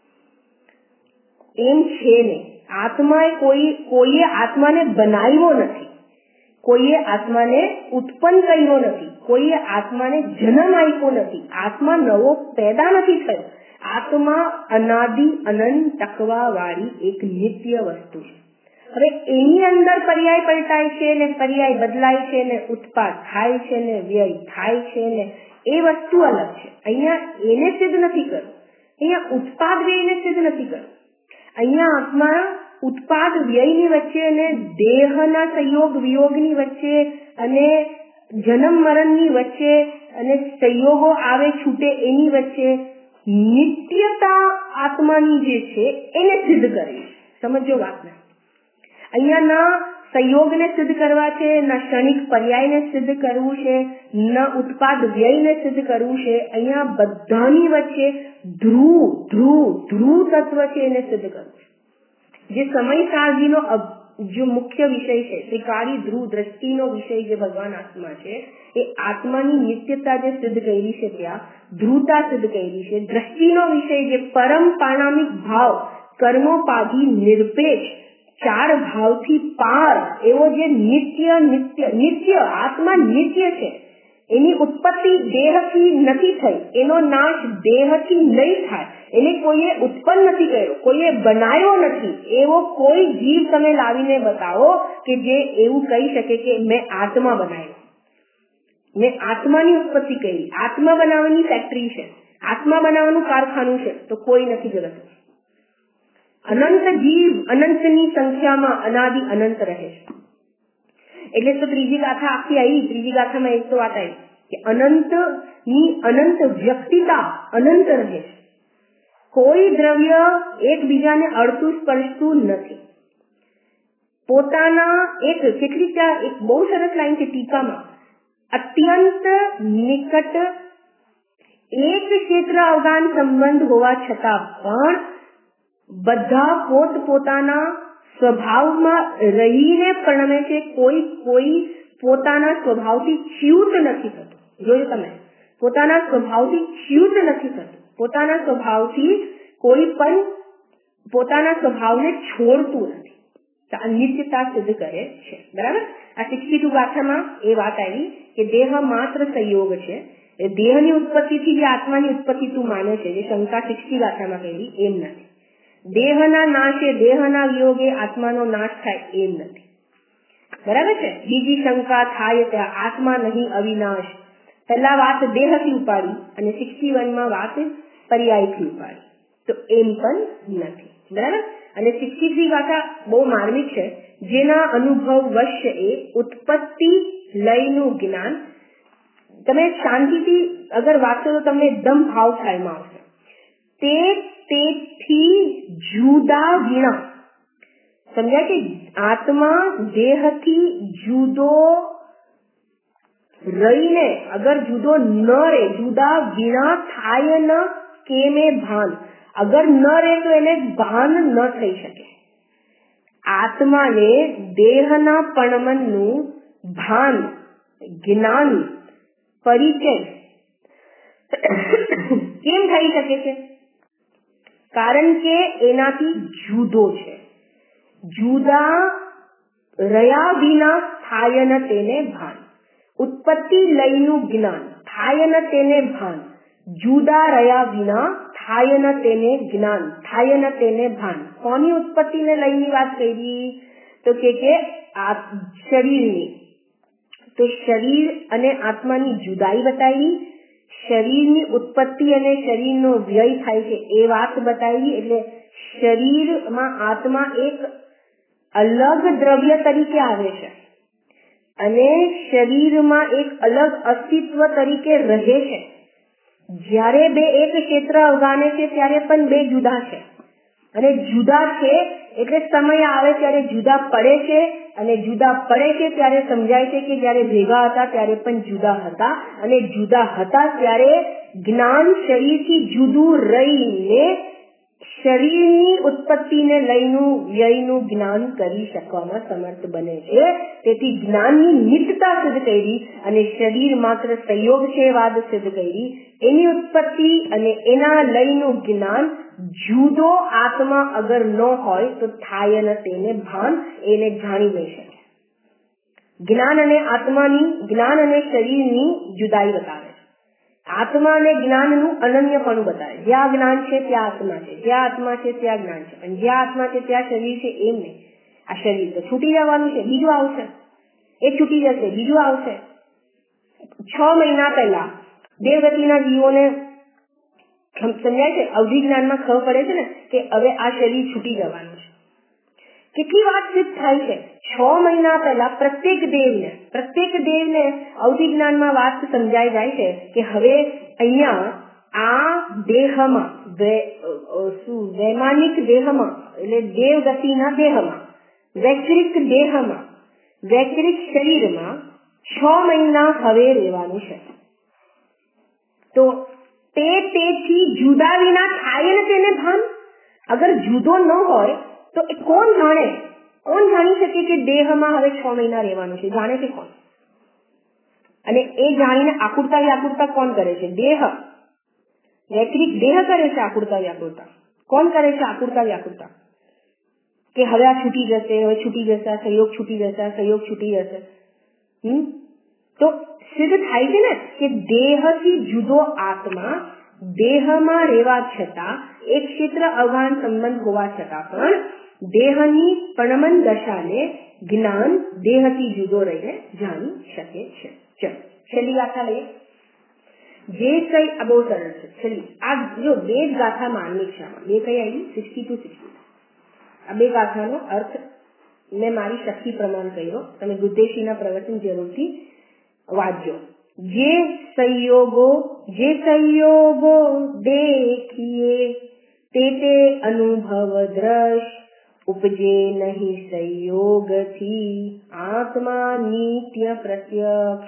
એમ છે નહીં. આત્માએ કોઈ કોઈએ આત્માને બનાવ્યો નથી, કોઈએ આત્માને ઉત્પન્ન કર્યો નથી, કોઈએ આત્માને જન્મ આપ્યો નથી, આત્મા નવો પેદા નથી થયો. આત્મા અનાદિ અનંત ટકવા વાળી એક નિત્ય વસ્તુ છે. હવે એની અંદર પર્યાય પલટાય છે ને પર્યાય બદલાય છે ને ઉત્પાદ થાય છે ને વ્યય થાય છે ને એ વસ્તુ અલગ છે. અહીંયા એને સિદ્ધ નથી કરવું, અહીંયા ઉત્પાદ વ્યયને સિદ્ધ નથી કરવું. અહીંયા આત્મા ઉત્પાદ વ્યયની વચ્ચે અને દેહના સંયોગ વિયોગની વચ્ચે અને જન્મ મરણની વચ્ચે અને સંયોગો આવે છૂટે એની વચ્ચે નિત્યતા આત્માની જે છે એને સિદ્ધ કરે. સમજો વાતને. અહીંયા ના સંયોગને સિદ્ધ કરવા છે, ના ક્ષણિક પર્યાયને સિદ્ધ કરવું છે, ના ઉત્પાદ વ્યયને સિદ્ધ કરવું છે. અહીંયા બધાની વચ્ચે ધ્રુવ ધ્રુવ ધ્રુવ તત્વ છે એને સિદ્ધ કરવું છે. જે સમય સારજીનો જો મુખ્ય વિષય છે, ત્રિકાળી ધ્રુવ દ્રષ્ટિનો વિષય જે ભગવાન આત્મા છે, એ આત્માની નિત્યતા જે સિદ્ધ કરી છે, ત્યાં ધ્રુવતા સિદ્ધ કરી છે. દ્રષ્ટિનો વિષય જે પરમ પાણામિક ભાવ, કર્મોપાધિ નિરપેક્ષ ચાર ભાવથી પાર એવો જે નિત્ય નિત્ય નિત્ય આત્મા નિત્ય છે, એની ઉત્પત્તિ દેહથી નથી થઈ, એનો નાશ દેહથી નહીં થાય, એને કોઈએ ઉત્પન્ન નથી કર્યો, કોઈએ બનાવ્યો નથી. એવો કોઈ જીવ તમે લાવીને બતાવો કે જે એવું કહી શકે કે મેં આત્મા બનાવ્યો, મેં આત્માની ઉત્પત્તિ કરી. આત્મા બનાવવાની ફેક્ટરી છે, આત્મા બનાવવાનું કારખાનું છે, તો કોઈ નથી જગત. અનંત જીવ અનંતની સંખ્યામાં અનાદિ અનંત રહે છે. એટલે તો ત્રીજી ગાથા આખી આવી. ત્રીજી ગાથામાં એક તો વાત આવી કે અનંત ની અનંત વ્યક્તિતા અનંત રહે છે. કોઈ દ્રવ્ય એકબીજાને અડતું સ્પર્શતું નથી. પોતાના એક કેટલીક એક બહુ સરસ લાઈન છે ટીકામાં, અત્યંત નિકટ એક ક્ષેત્ર અવગાન સંબંધ હોવા છતાં પણ બધા પોત પોતાના સ્વભાવમાં રહીને પ્રણમે છે. કોઈ કોઈ પોતાના સ્વભાવથી ચ્યુત નથી થતું. જોયું તમે, પોતાના સ્વભાવથી ચ્યુત નથી થતું, પોતાના સ્વભાવથી કોઈ પણ પોતાના સ્વભાવને છોડતું નથી. નિત્યતા સિદ્ધ કરે છે. બરાબર. આ સિક્સટી ટુ ગાથામાં એ વાત આવી કે દેહ માત્ર સંયોગ છે. દેહની ઉત્પત્તિથી જે આત્માની ઉત્પત્તિ તું માને છે, જે શંકા સિક્સટી ગાથામાં કહેલી, એમ નથી. દેહના નાશે દેહના વિયોગે આત્માનો નાશ થાય, એમ નથી. બરાબર છે. બીજી શંકા થાય ત્યાં આત્મા નહીં અવિનાશ. પહેલા વાત દેહથી ઉપાડી અને સિક્સટી વનમાં વાત પર્યાયથી ઉપાડી, તો એમ પણ નથી. બરાબર. અને સિક્સટી થ્રી ગાથા બહુ માર્મિક છે, જેના અનુભવ વશ એ ઉત્પત્તિ લયનું જ્ઞાન તમે શાંતિથી અગર વાંચો તો તમને એકદમ ભાવ થાયમાં આવશે. તે તેથી જુદા વિના, સમજ્યા કે આત્મા દેહથી જુદો રહીને અગર જુદો ન રહે, જુદા વિના થાય ન કેમે ભાન. અગર ન રહે તો એને ભાન ન થઈ શકે. આત્માને દેહના પણમનનું ભાન, જ્ઞાન, પરિચય કેમ થઈ શકે છે? કારણ કે એનાથી જુદો છે. જુદા રહ્યા વિના થાય ન તેને ભાન. ઉત્પત્તિ લયનું જ્ઞાન થાય ન તેને ભાન. જુદા રહ્યા વિના થાય ન તેને જ્ઞાન, થાય ન તેને ભાન. કોની ઉત્પત્તિ ને લયની વાત કરી? તો કે કે આ શરીરની. તો શરીર અને આત્માની જુદાઈ બતાવી, શરીરની ઉત્પત્તિ અને શરીરનો વ્યય થાય છે એ વાત બતાવી. એટલે શરીરમાં આત્મા એક અલગ દ્રવ્ય તરીકે આવે છે અને શરીરમાં એક અલગ અસ્તિત્વ તરીકે રહે છે. જ્યારે બે એક ક્ષેત્ર અવગાને છે ત્યારે પણ બે જુદા છે અને જુદા છે એટલે સમય આવે ત્યારે જુદા પડે છે અને જુદા પડે છે ત્યારે સમજાય છે કે જ્યારે ભેગા હતા ત્યારે પણ જુદા હતા અને જુદા હતા ત્યારે જ્ઞાન શરીરથી જુદું રહીને શરીરની ઉત્પત્તિને લઈનું વ્યયનું જ્ઞાન કરી શકવામાં સમર્થ બને છે. તેથી જ્ઞાનની નિત્યતા સિદ્ધ કરી અને શરીર માત્ર સંયોગ છે વાત સિદ્ધ કરી. એની ઉત્પત્તિ અને એના લયનું જ્ઞાન જુદો આત્મા અગર ન હોય તો થાય ન તેને ભાન, એને જાણી નહીં શકે. જ્ઞાન અને આત્માની, જ્ઞાન અને શરીરની જુદાઈ બતાવે. આત્મા અને જ્ઞાનનું અનન્યપણું બતાવે. જ્યાં જ્ઞાન છે ત્યાં આત્મા છે, જ્યાં આત્મા છે ત્યાં જ્ઞાન છે, અને જ્યાં આત્મા છે ત્યાં શરીર છે એમ નહીં. આ શરીર તો છૂટી જવાનું છે, બીજું આવશે, એ છૂટી જશે, બીજું આવશે. છ મહિના પહેલા દેવગતિના જીવોને સમજાય છે, અવધિ જ્ઞાનમાં ખબર પડે છે ને કે હવે આ શરીર છૂટી જવાનું છે. કેટલી વાત સિદ્ધ થાય છે. છ મહિના પહેલા પ્રત્યેક દેવને પ્રત્યેક દેવને અવધિ જ્ઞાનમાં વાત સમજાઈ જાય છે કે હવે અહીંયા આ દેહમાં શું વૈમાનિક દેહમાં એટલે દેવગતિના દેહમાં વૈશ્વિક દેહમાં વૈશ્વિક શરીરમાં છ મહિના હવે રહેવાનું છે. તો તે તેથી જુદા વિના થાય ને તેને ભાન. અગર જુદો ન હોય તો એ કોણ જાણે, કોણ જાણી શકે કે દેહમાં હવે છ મહિના રહેવાનું છે? જાણે છે કોણ? અને એ જાણીને આકુરતા વ્યાકુરતા કોણ કરે છે? દેહ. વૈશ્વિક દેહ કરે છે આકુરતા વ્યાકુરતા. કોણ કરે છે આકુરતા વ્યાકુરતા? કે હવે આ છૂટી જશે, હવે છૂટી જશે, આ સંયોગ છૂટી જશે, આ સંયોગ છૂટી જશે. હમ તો સિદ્ધ થાય છે ને કે દેહથી જુદો આત્મા દેહમાં રહેવા છતાં એક ક્ષેત્ર અવગાન સંબંધ હોવા છતાં પણ દેહની પણમન દશાને જ્ઞાન દેહથી જુદો રહીને જાણી શકે છે. ચલો છેલ્લી ગાથા લઈએ. જે કઈ આ બહુ સરળ છે. છેલ્લી આ જો બે જ ગાથા માનવી છે. બે કઈ આવી સિક્સટી ટુ સિક્સટી. આ બે ગાથાનો અર્થ મેં મારી શક્તિ પ્રમાણ કર્યો. તમે ગુદ્દેશીના પ્રવચન જરૂરથી વાંચજો. જે સંયોગો જે સંયોગો દેખીએ તે તે અનુભવ દ્રશ ઉપજે નહીં સંયોગથી આત્મા નિત્ય પ્રત્યક્ષ.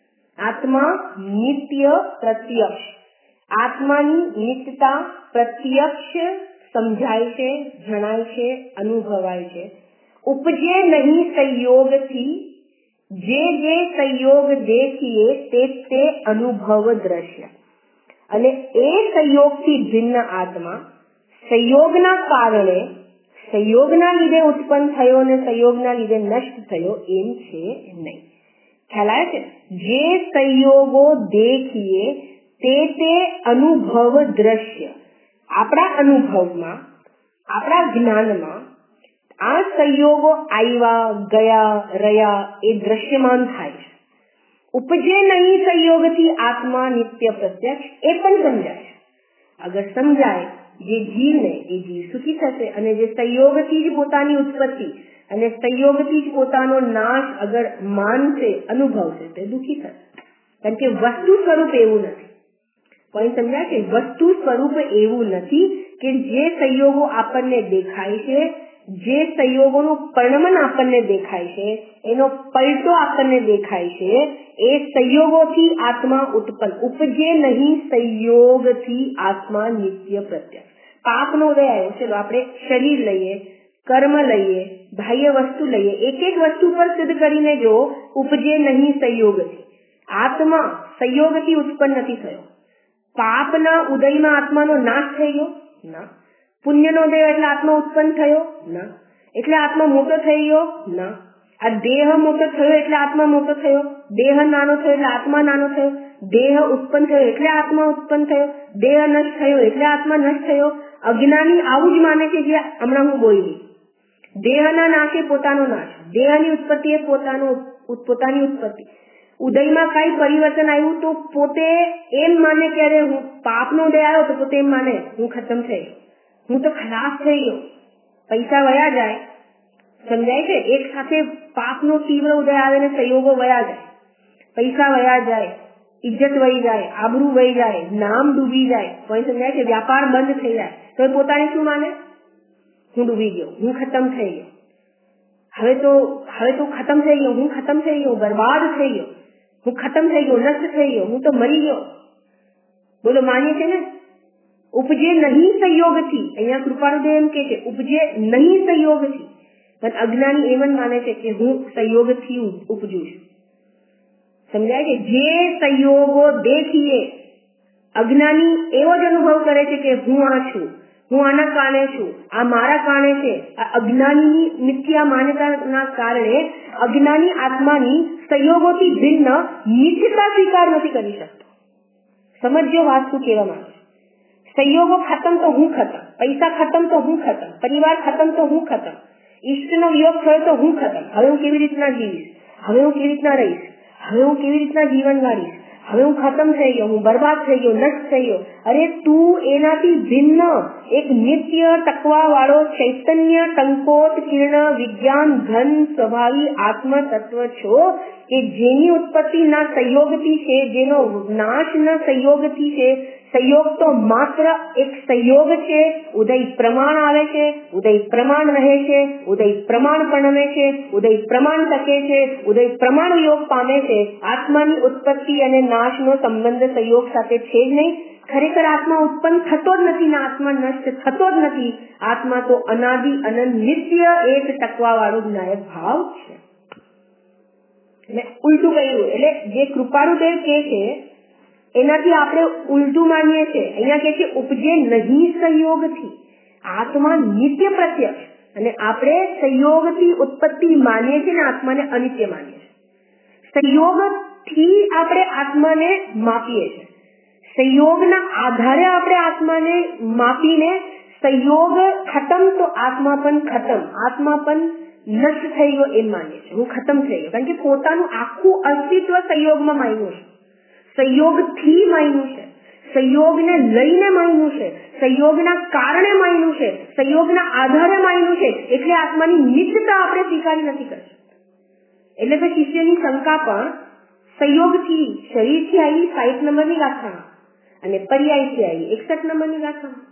આત્મા નિત્ય પ્રત્યક્ષ. આત્માની નિત્યતા પ્રત્યક્ષ સમજાય છે, જણાય છે, અનુભવાય છે. ઉપજે નહીં સંયોગથી. જે જે સંયોગ દેખીએ તે તે અનુભવ દ્રશ્ય. અને એ સંયોગથી ભિન્ન આત્મા સંયોગના કારણે સંયોગના લીધે ઉત્પન્ન થયો અને સંયોગના લીધે નષ્ટ થયો એમ છે નહીં. ખ્યાલ આવે છે? જે સંયોગો દેખીએ તે તે અનુભવ દ્રશ્ય. આપણા અનુભવમાં, આપણા જ્ઞાનમાં આ સંયોગો આવ્યા ગયા રહ્યા એ દ્રશ્યમાન થાય છે. ઉપજે નહીં સંયોગથી આત્મા નિત્ય પ્રત્યક્ષ એ પણ સમજાય છે. અગર સમજાય જે જીવને એ જીવ સુખી થશે અને જે સંયોગથી જ પોતાની ઉત્પત્તિ અને સંયોગથી જ પોતાનો નાશ અગર માનશે, અનુભવશે તે દુઃખી થશે. કારણ કે વસ્તુ સ્વરૂપ એવું નથી. કોઈ સમજાય કે વસ્તુ સ્વરૂપ એવું નથી કે જે સંયોગો આપણને દેખાય છે, જે સંયોગોનું પરિણમન આપણને દેખાય છે, એનો પલટો આપણને દેખાય છે, એ સંયોગોથી આત્મા ઉત્પન્ન. ઉપજે નહીં સંયોગથી આત્મા નિત્ય પ્રત્યક્ષ. પાપનો ઉદય આવ્યો, ચલો આપણે શરીર લઈએ, કર્મ લઈએ, બાહ્ય વસ્તુ લઈએ, એક એક વસ્તુ પર સિદ્ધ કરીને જો ઉપજે નહીં સંયોગથી, આત્મા સંયોગથી ઉત્પન્ન નથી થયો. પાપના ઉદયમાં આત્માનો નાશ થઈ ગયો ના. પુણ્યનો ઉદય એટલે આત્મા ઉત્પન્ન થયો ના. એટલે આત્મા મોટો થઈ ગયો ના. આ દેહ મોટો થયો એટલે આત્મા મોટો થયો, દેહ નાનો થયો એટલે આત્મા નાનો થયો, દેહ ઉત્પન્ન થયો એટલે આત્મા ઉત્પન્ન થયો, દેહ નષ્ટ થયો એટલે આત્મા નષ્ટ થયો. અજ્ઞાની આવું જ માને છે જે હમણાં હું બોલી. દેહના નાશે પોતાનો નાશ, દેહની ઉત્પત્તિ એ પોતાનો પોતાની ઉત્પત્તિ. ઉદયમાં કઈ પરિવર્તન આવ્યું તો પોતે એમ માને કે અરે હું પાપનો ઉદય આવ્યો તો પોતે એમ માને હું ખતમ થઈ ગયો, હું તો ખલાસ થઈ ગયો. પૈસા વયા જાય, સમજાય છે? એક સાથે પાપનો તીવ્ર ઉદય આવે ને સંયોગો વયા જાય, પૈસા વયા જાય, ઇજ્જત વહી જાય, આબરૂ વહી જાય, નામ ડૂબી જાય, કોઈ સમજાય છે? વ્યાપાર બંધ થઈ જાય તો પોતાને શું માને? હું ડૂબી ગયો, હું ખતમ થઈ ગયો, હવે તો હવે તો ખતમ થઈ ગયો, હું ખતમ થઈ ગયો, બરબાદ થઈ ગયો, હું ખતમ થઈ ગયો, નષ્ટ થઈ ગયો, હું તો મરી ગયો. બોલો, માનીએ છે ને? ઉપજે નહીં સંયોગથી, અહીંયા કૃપાળુદેવ એમ કે છે ઉપજે નહીં સંયોગથી, પણ અજ્ઞાની એમ જ માને છે કે હું સંયોગથી ઉપજું છું. સમજાય છે? જે સંયોગો દેખીએ અજ્ઞાની એવો જ અનુભવ કરે છે કે હું આ છું, હું આના કારણે છું, આ મારા કારણે છે. આ અજ્ઞાનીની મિથ્યા માન્યતાના કારણે અજ્ઞાની આત્માની સંયોગોથી ભિન્ન નિત્યતા સ્વીકાર નથી કરી શકતો. સમજો વાત શું કહેવા માંગે છે. સંયોગો ખતમ તો હું ખતમ, પૈસા ખતમ તો હું ખતમ, પરિવાર ખતમ તો હું ખતમ, ઈષ્ટનો વિયોગ થયો તો હું ખતમ. હવે હું કેવી રીતના જીવીશ, હવે હું કેવી રીતના રહીશ, હવે હું કેવી રીતના જીવન ગાળીશ, હવે હું ખતમ થઈ ગયો, હું બરબાદ થઈ ગયો, નષ્ટ થઈ ગયો. અરે તું એનાથી ભિન્ન એક નિત્ય ટકવા વાળો ચૈતન્ય ટંકોત કિરણ વિજ્ઞાન ઘન સ્વભાવી આત્મ તત્વ છો કે જેની ઉત્પત્તિ ના સંયોગથી છે, જેનો નાશ ના સંયોગથી છે. સંયોગ તો માત્ર એક સંયોગ છે. ઉદય પ્રમાણ આવે છે, ઉદય પ્રમાણ રહે છે, ઉદય પ્રમાણ પણમે છે, ઉદય પ્રમાણ ટકે છે, ઉદય પ્રમાણ યોગ પામે છે. આત્માની ઉત્પત્તિ અને નાશનો સંબંધ સંયોગ સાથે છે જ નહીં. ખરેખર આત્મા ઉત્પન્ન થતો જ નથી ને આત્મા નષ્ટ થતો જ નથી. આત્મા તો અનાદિ અનંત નિત્ય એક ટકવા વાળો નાયક ભાવ છે. એટલે ઉલટું કહ્યું, એટલે જે કૃપાળુદેવ કે છે એનાથી આપણે ઉલટું માનીએ છીએ. અહીંયા કે છે ઉપજે નહીં સંયોગથી, આત્મા નિત્ય પ્રત્યક્ષ, અને આપણે સંયોગથી ઉત્પત્તિ માનીએ છીએ ને આત્માને અનિત્ય માનીએ છીએ. સંયોગથી આપણે આત્માને માપીએ છીએ, સંયોગના આધારે આપણે આત્માને માપીને સંયોગ ખતમ તો આત્મા પણ ખતમ, આત્મા પણ નષ્ટ થઈ ગયો એમ માનીએ છીએ. હું ખતમ થઈ ગયો, કારણ કે પોતાનું આખું અસ્તિત્વ સંયોગમાં માન્યું છે, સંયોગથી માન્યું છે, સંયોગને લઈને માન્યું છે, સંયોગના કારણે માન્યું છે, સંયોગના આધારે માન્યું છે. એટલે આત્માની નિત્યતા આપણે સ્વીકારી નથી કરી શકતા. એટલે તો શિષ્યની શંકા પણ સંયોગથી શરીરથી આવી સાઈઠ નંબરની ગાથામાં અને પર્યાયથી આવી એકસઠ નંબરની ગાથામાં.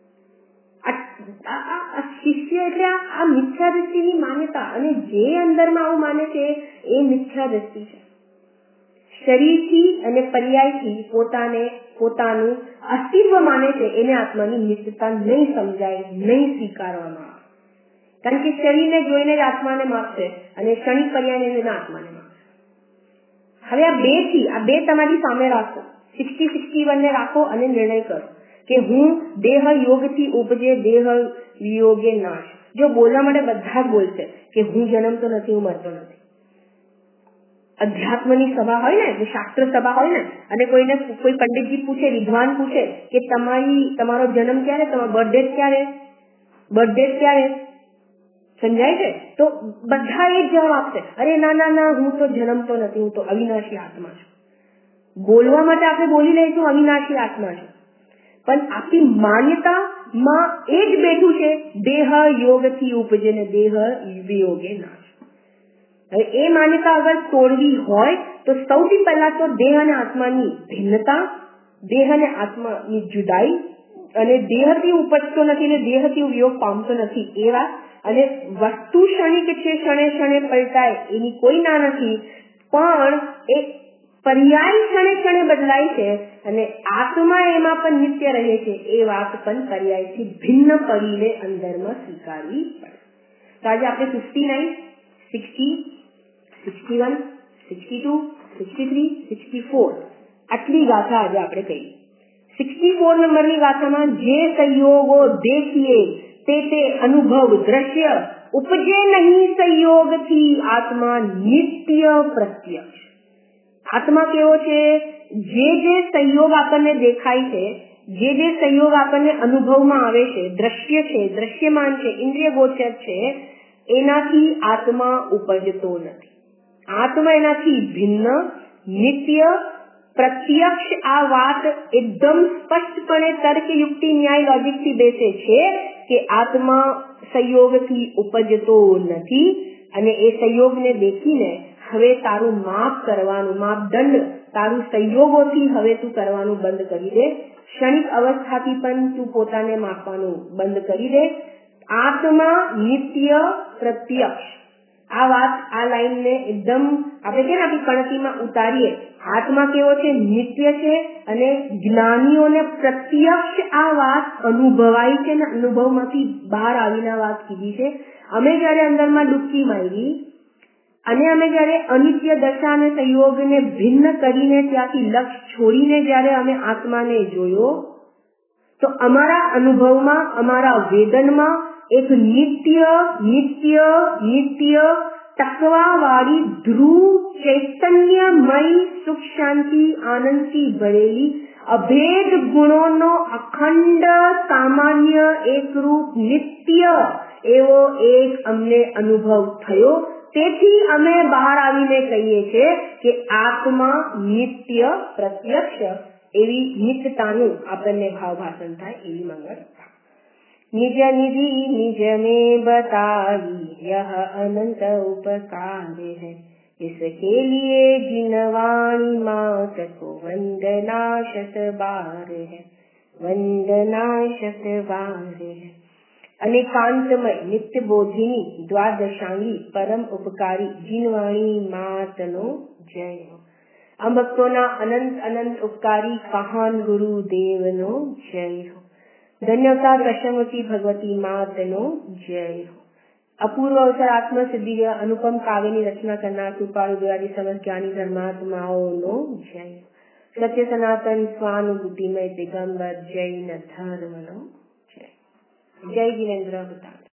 શિષ્ય એટલે આ મિથ્યા દ્રષ્ટિની માન્યતા, અને જે અંદરમાં આવું માને છે એ મિથ્યા દ્રષ્ટિ છે. શરીરથી અને પર્યાયથી પોતાને પોતાનું અસ્તિત્વ માને છે એને આત્માની નિત્યતા નહીં સમજાય, નહીં સ્વીકારવામાં આવે. કારણ કે શરીરને જોઈને જ આત્માને માપશે અને ક્ષણિક પર્યાયને જોઈને આત્માને માપશે. હવે આ બે થી આ બે તમારી સામે રાખો, સિક્સટી સિક્સટી વન ને રાખો અને નિર્ણય કરો કે હું દેહ યોગથી ઉપજે દેહ વિયોગે નાશ. જો બોલવા માટે બધા જ બોલશે કે હું જન્મતો નથી, હું મરતો નથી. અધ્યાત્મની સભા હોય ને, શાસ્ત્ર સભા હોય ને, અને કોઈને કોઈ પંડિતજી પૂછે, વિદ્વાન પૂછે કે તમારી તમારો જન્મ ક્યારે, તમારો બર્થડે ક્યારે, બર્થડે ક્યારે, સમજાય છે? તો બધા એ જ જવાબ આપશે, અરે ના ના ના હું તો જન્મતો નથી, હું તો અવિનાશી આત્મા છું. બોલવા માટે આપણે બોલી લઈશું અવિનાશી આત્મા છું, પણ આપણી માન્યતામાં એ જ બેઠું છે દેહ યોગથી ઉપજે ને દેહ વિયોગે નાશ. હવે એ માન્યતા અગર તોડવી હોય તો સૌથી પહેલા તો દેહ અને આત્માની ભિન્નતા, દેહ અને આત્માની જુદાઈ, અને દેહથી ઉપજતો નથી ને દેહથી વિયોગ પામતો નથી એ વાત, અને વસ્તુ ક્ષણિક છે, ક્ષણે ક્ષણે પલટાય એની કોઈ ના નથી, પણ એ પર્યાય ક્ષણે ક્ષણે બદલાય છે અને આત્મા એમાં પણ નિત્ય રહે છે એ વાત પણ પર્યાયથી ભિન્ન પડીને અંદરમાં સ્વીકારવી પડે. તો આજે આપણે fifty nine sixty sixty one sixty two sixty three sixty four આટલી ગાથા આજે આપણે કહી. સિક્સટી ફોર નંબરની ગાથામાં જે સંયોગો દેખીએ તે તે અનુભવ દ્રશ્ય ઉપજે નહીં સંયોગથી આત્મા નિત્ય પ્રત્યક્ષ. આત્મા કેવો છે? જે જે સંયોગ આપણને દેખાય છે, જે જે સંયોગ આપણને અનુભવમાં આવે છે, દ્રશ્ય છે, દ્રશ્યમાન છે, ઇન્દ્રિય ગોચર છે, એનાથી આત્મા ઉપજતો નથી. આત્મા એનાથી ભિન્ન નિત્ય પ્રત્યક્ષ. આ વાત એકદમ સ્પષ્ટપણે તર્ક યુક્તિ ન્યાય લોજિકથી બેસે છે કે આત્મા સંયોગથી ઉપજતો નથી અને એ સંયોગને દેખીને હવે તારું માપ કરવાનું, માપદંડ તારું સંયોગોથી હવે તું કરવાનું બંધ કરી દે. ક્ષણિક અવસ્થાથી પણ તું પોતાને માપવાનું બંધ કરી દે. આત્મા નિત્ય પ્રત્યક્ષ. આ વાત આ લાઈનને એકદમ આપણે કે આપણી કણકીમાં ઉતારીએ. આત્મા કેવો છે? નિત્ય છે અને જ્ઞાનીઓને પ્રત્યક્ષ આ વાત અનુભવાય છે ને અનુભવમાંથી બહાર આવીને આ વાત કીધી છે. અમે જયારે અંદરમાં ડૂબકી મારી અને અમે જયારે અનિત્ય દશા અને સંયોગને ભિન્ન કરીને ત્યાંથી લક્ષ છોડીને જયારે અમે આત્માને જોયો તો અમારા અનુભવમાં, અમારા વેદનમાં એક નિત્ય નિત્ય નિત્ય ટકવાવાળી ધ્રુવ ચૈતન્યમય સુખ શાંતિ આનંદથી ભરેલી અભેદ ગુણોનો અખંડ સામાન્ય એકરૂપ નિત્ય એવો એક અમને અનુભવ થયો. તેથી અમે બહાર આવીને કહીએ છીએ કે આત્મા નિત્ય પ્રત્યક્ષ. એવી નિત્યતાનું આપણને ભાવ ભાષણ થાય એવી મંગળ. નિજ નિધિ નિજ में बताई यह अनंत उपकार है इसके लिए जिनवाणी मात को वंदना शत बार है वंदना शत बार है. અને કાંતમય નિત્ય બોધિની દ્વાદશાંગી પરમ ઉપકારી જીનવાણી માતનો જય હો. આ ભક્તોના અનંત અનંત ઉપકારી મહાન ગુરુદેવનો જય હો. ધન્યતા કૃષ્ણવતી ભગવતી માતનો જય હો. અપૂર્વ અવસર આત્મ સિદ્ધિ અનુપમ કાવ્યની રચના કરનાર કૃપાળુ દયાળી સમસ્ત જ્ઞાની ધર્માત્માઓનો જય હો. સત્ય સનાતન સ્વાનુભૂતિમય દિગંબર જૈન ધર્મનો જય. જય જીનેન્દ્ર અવતાર.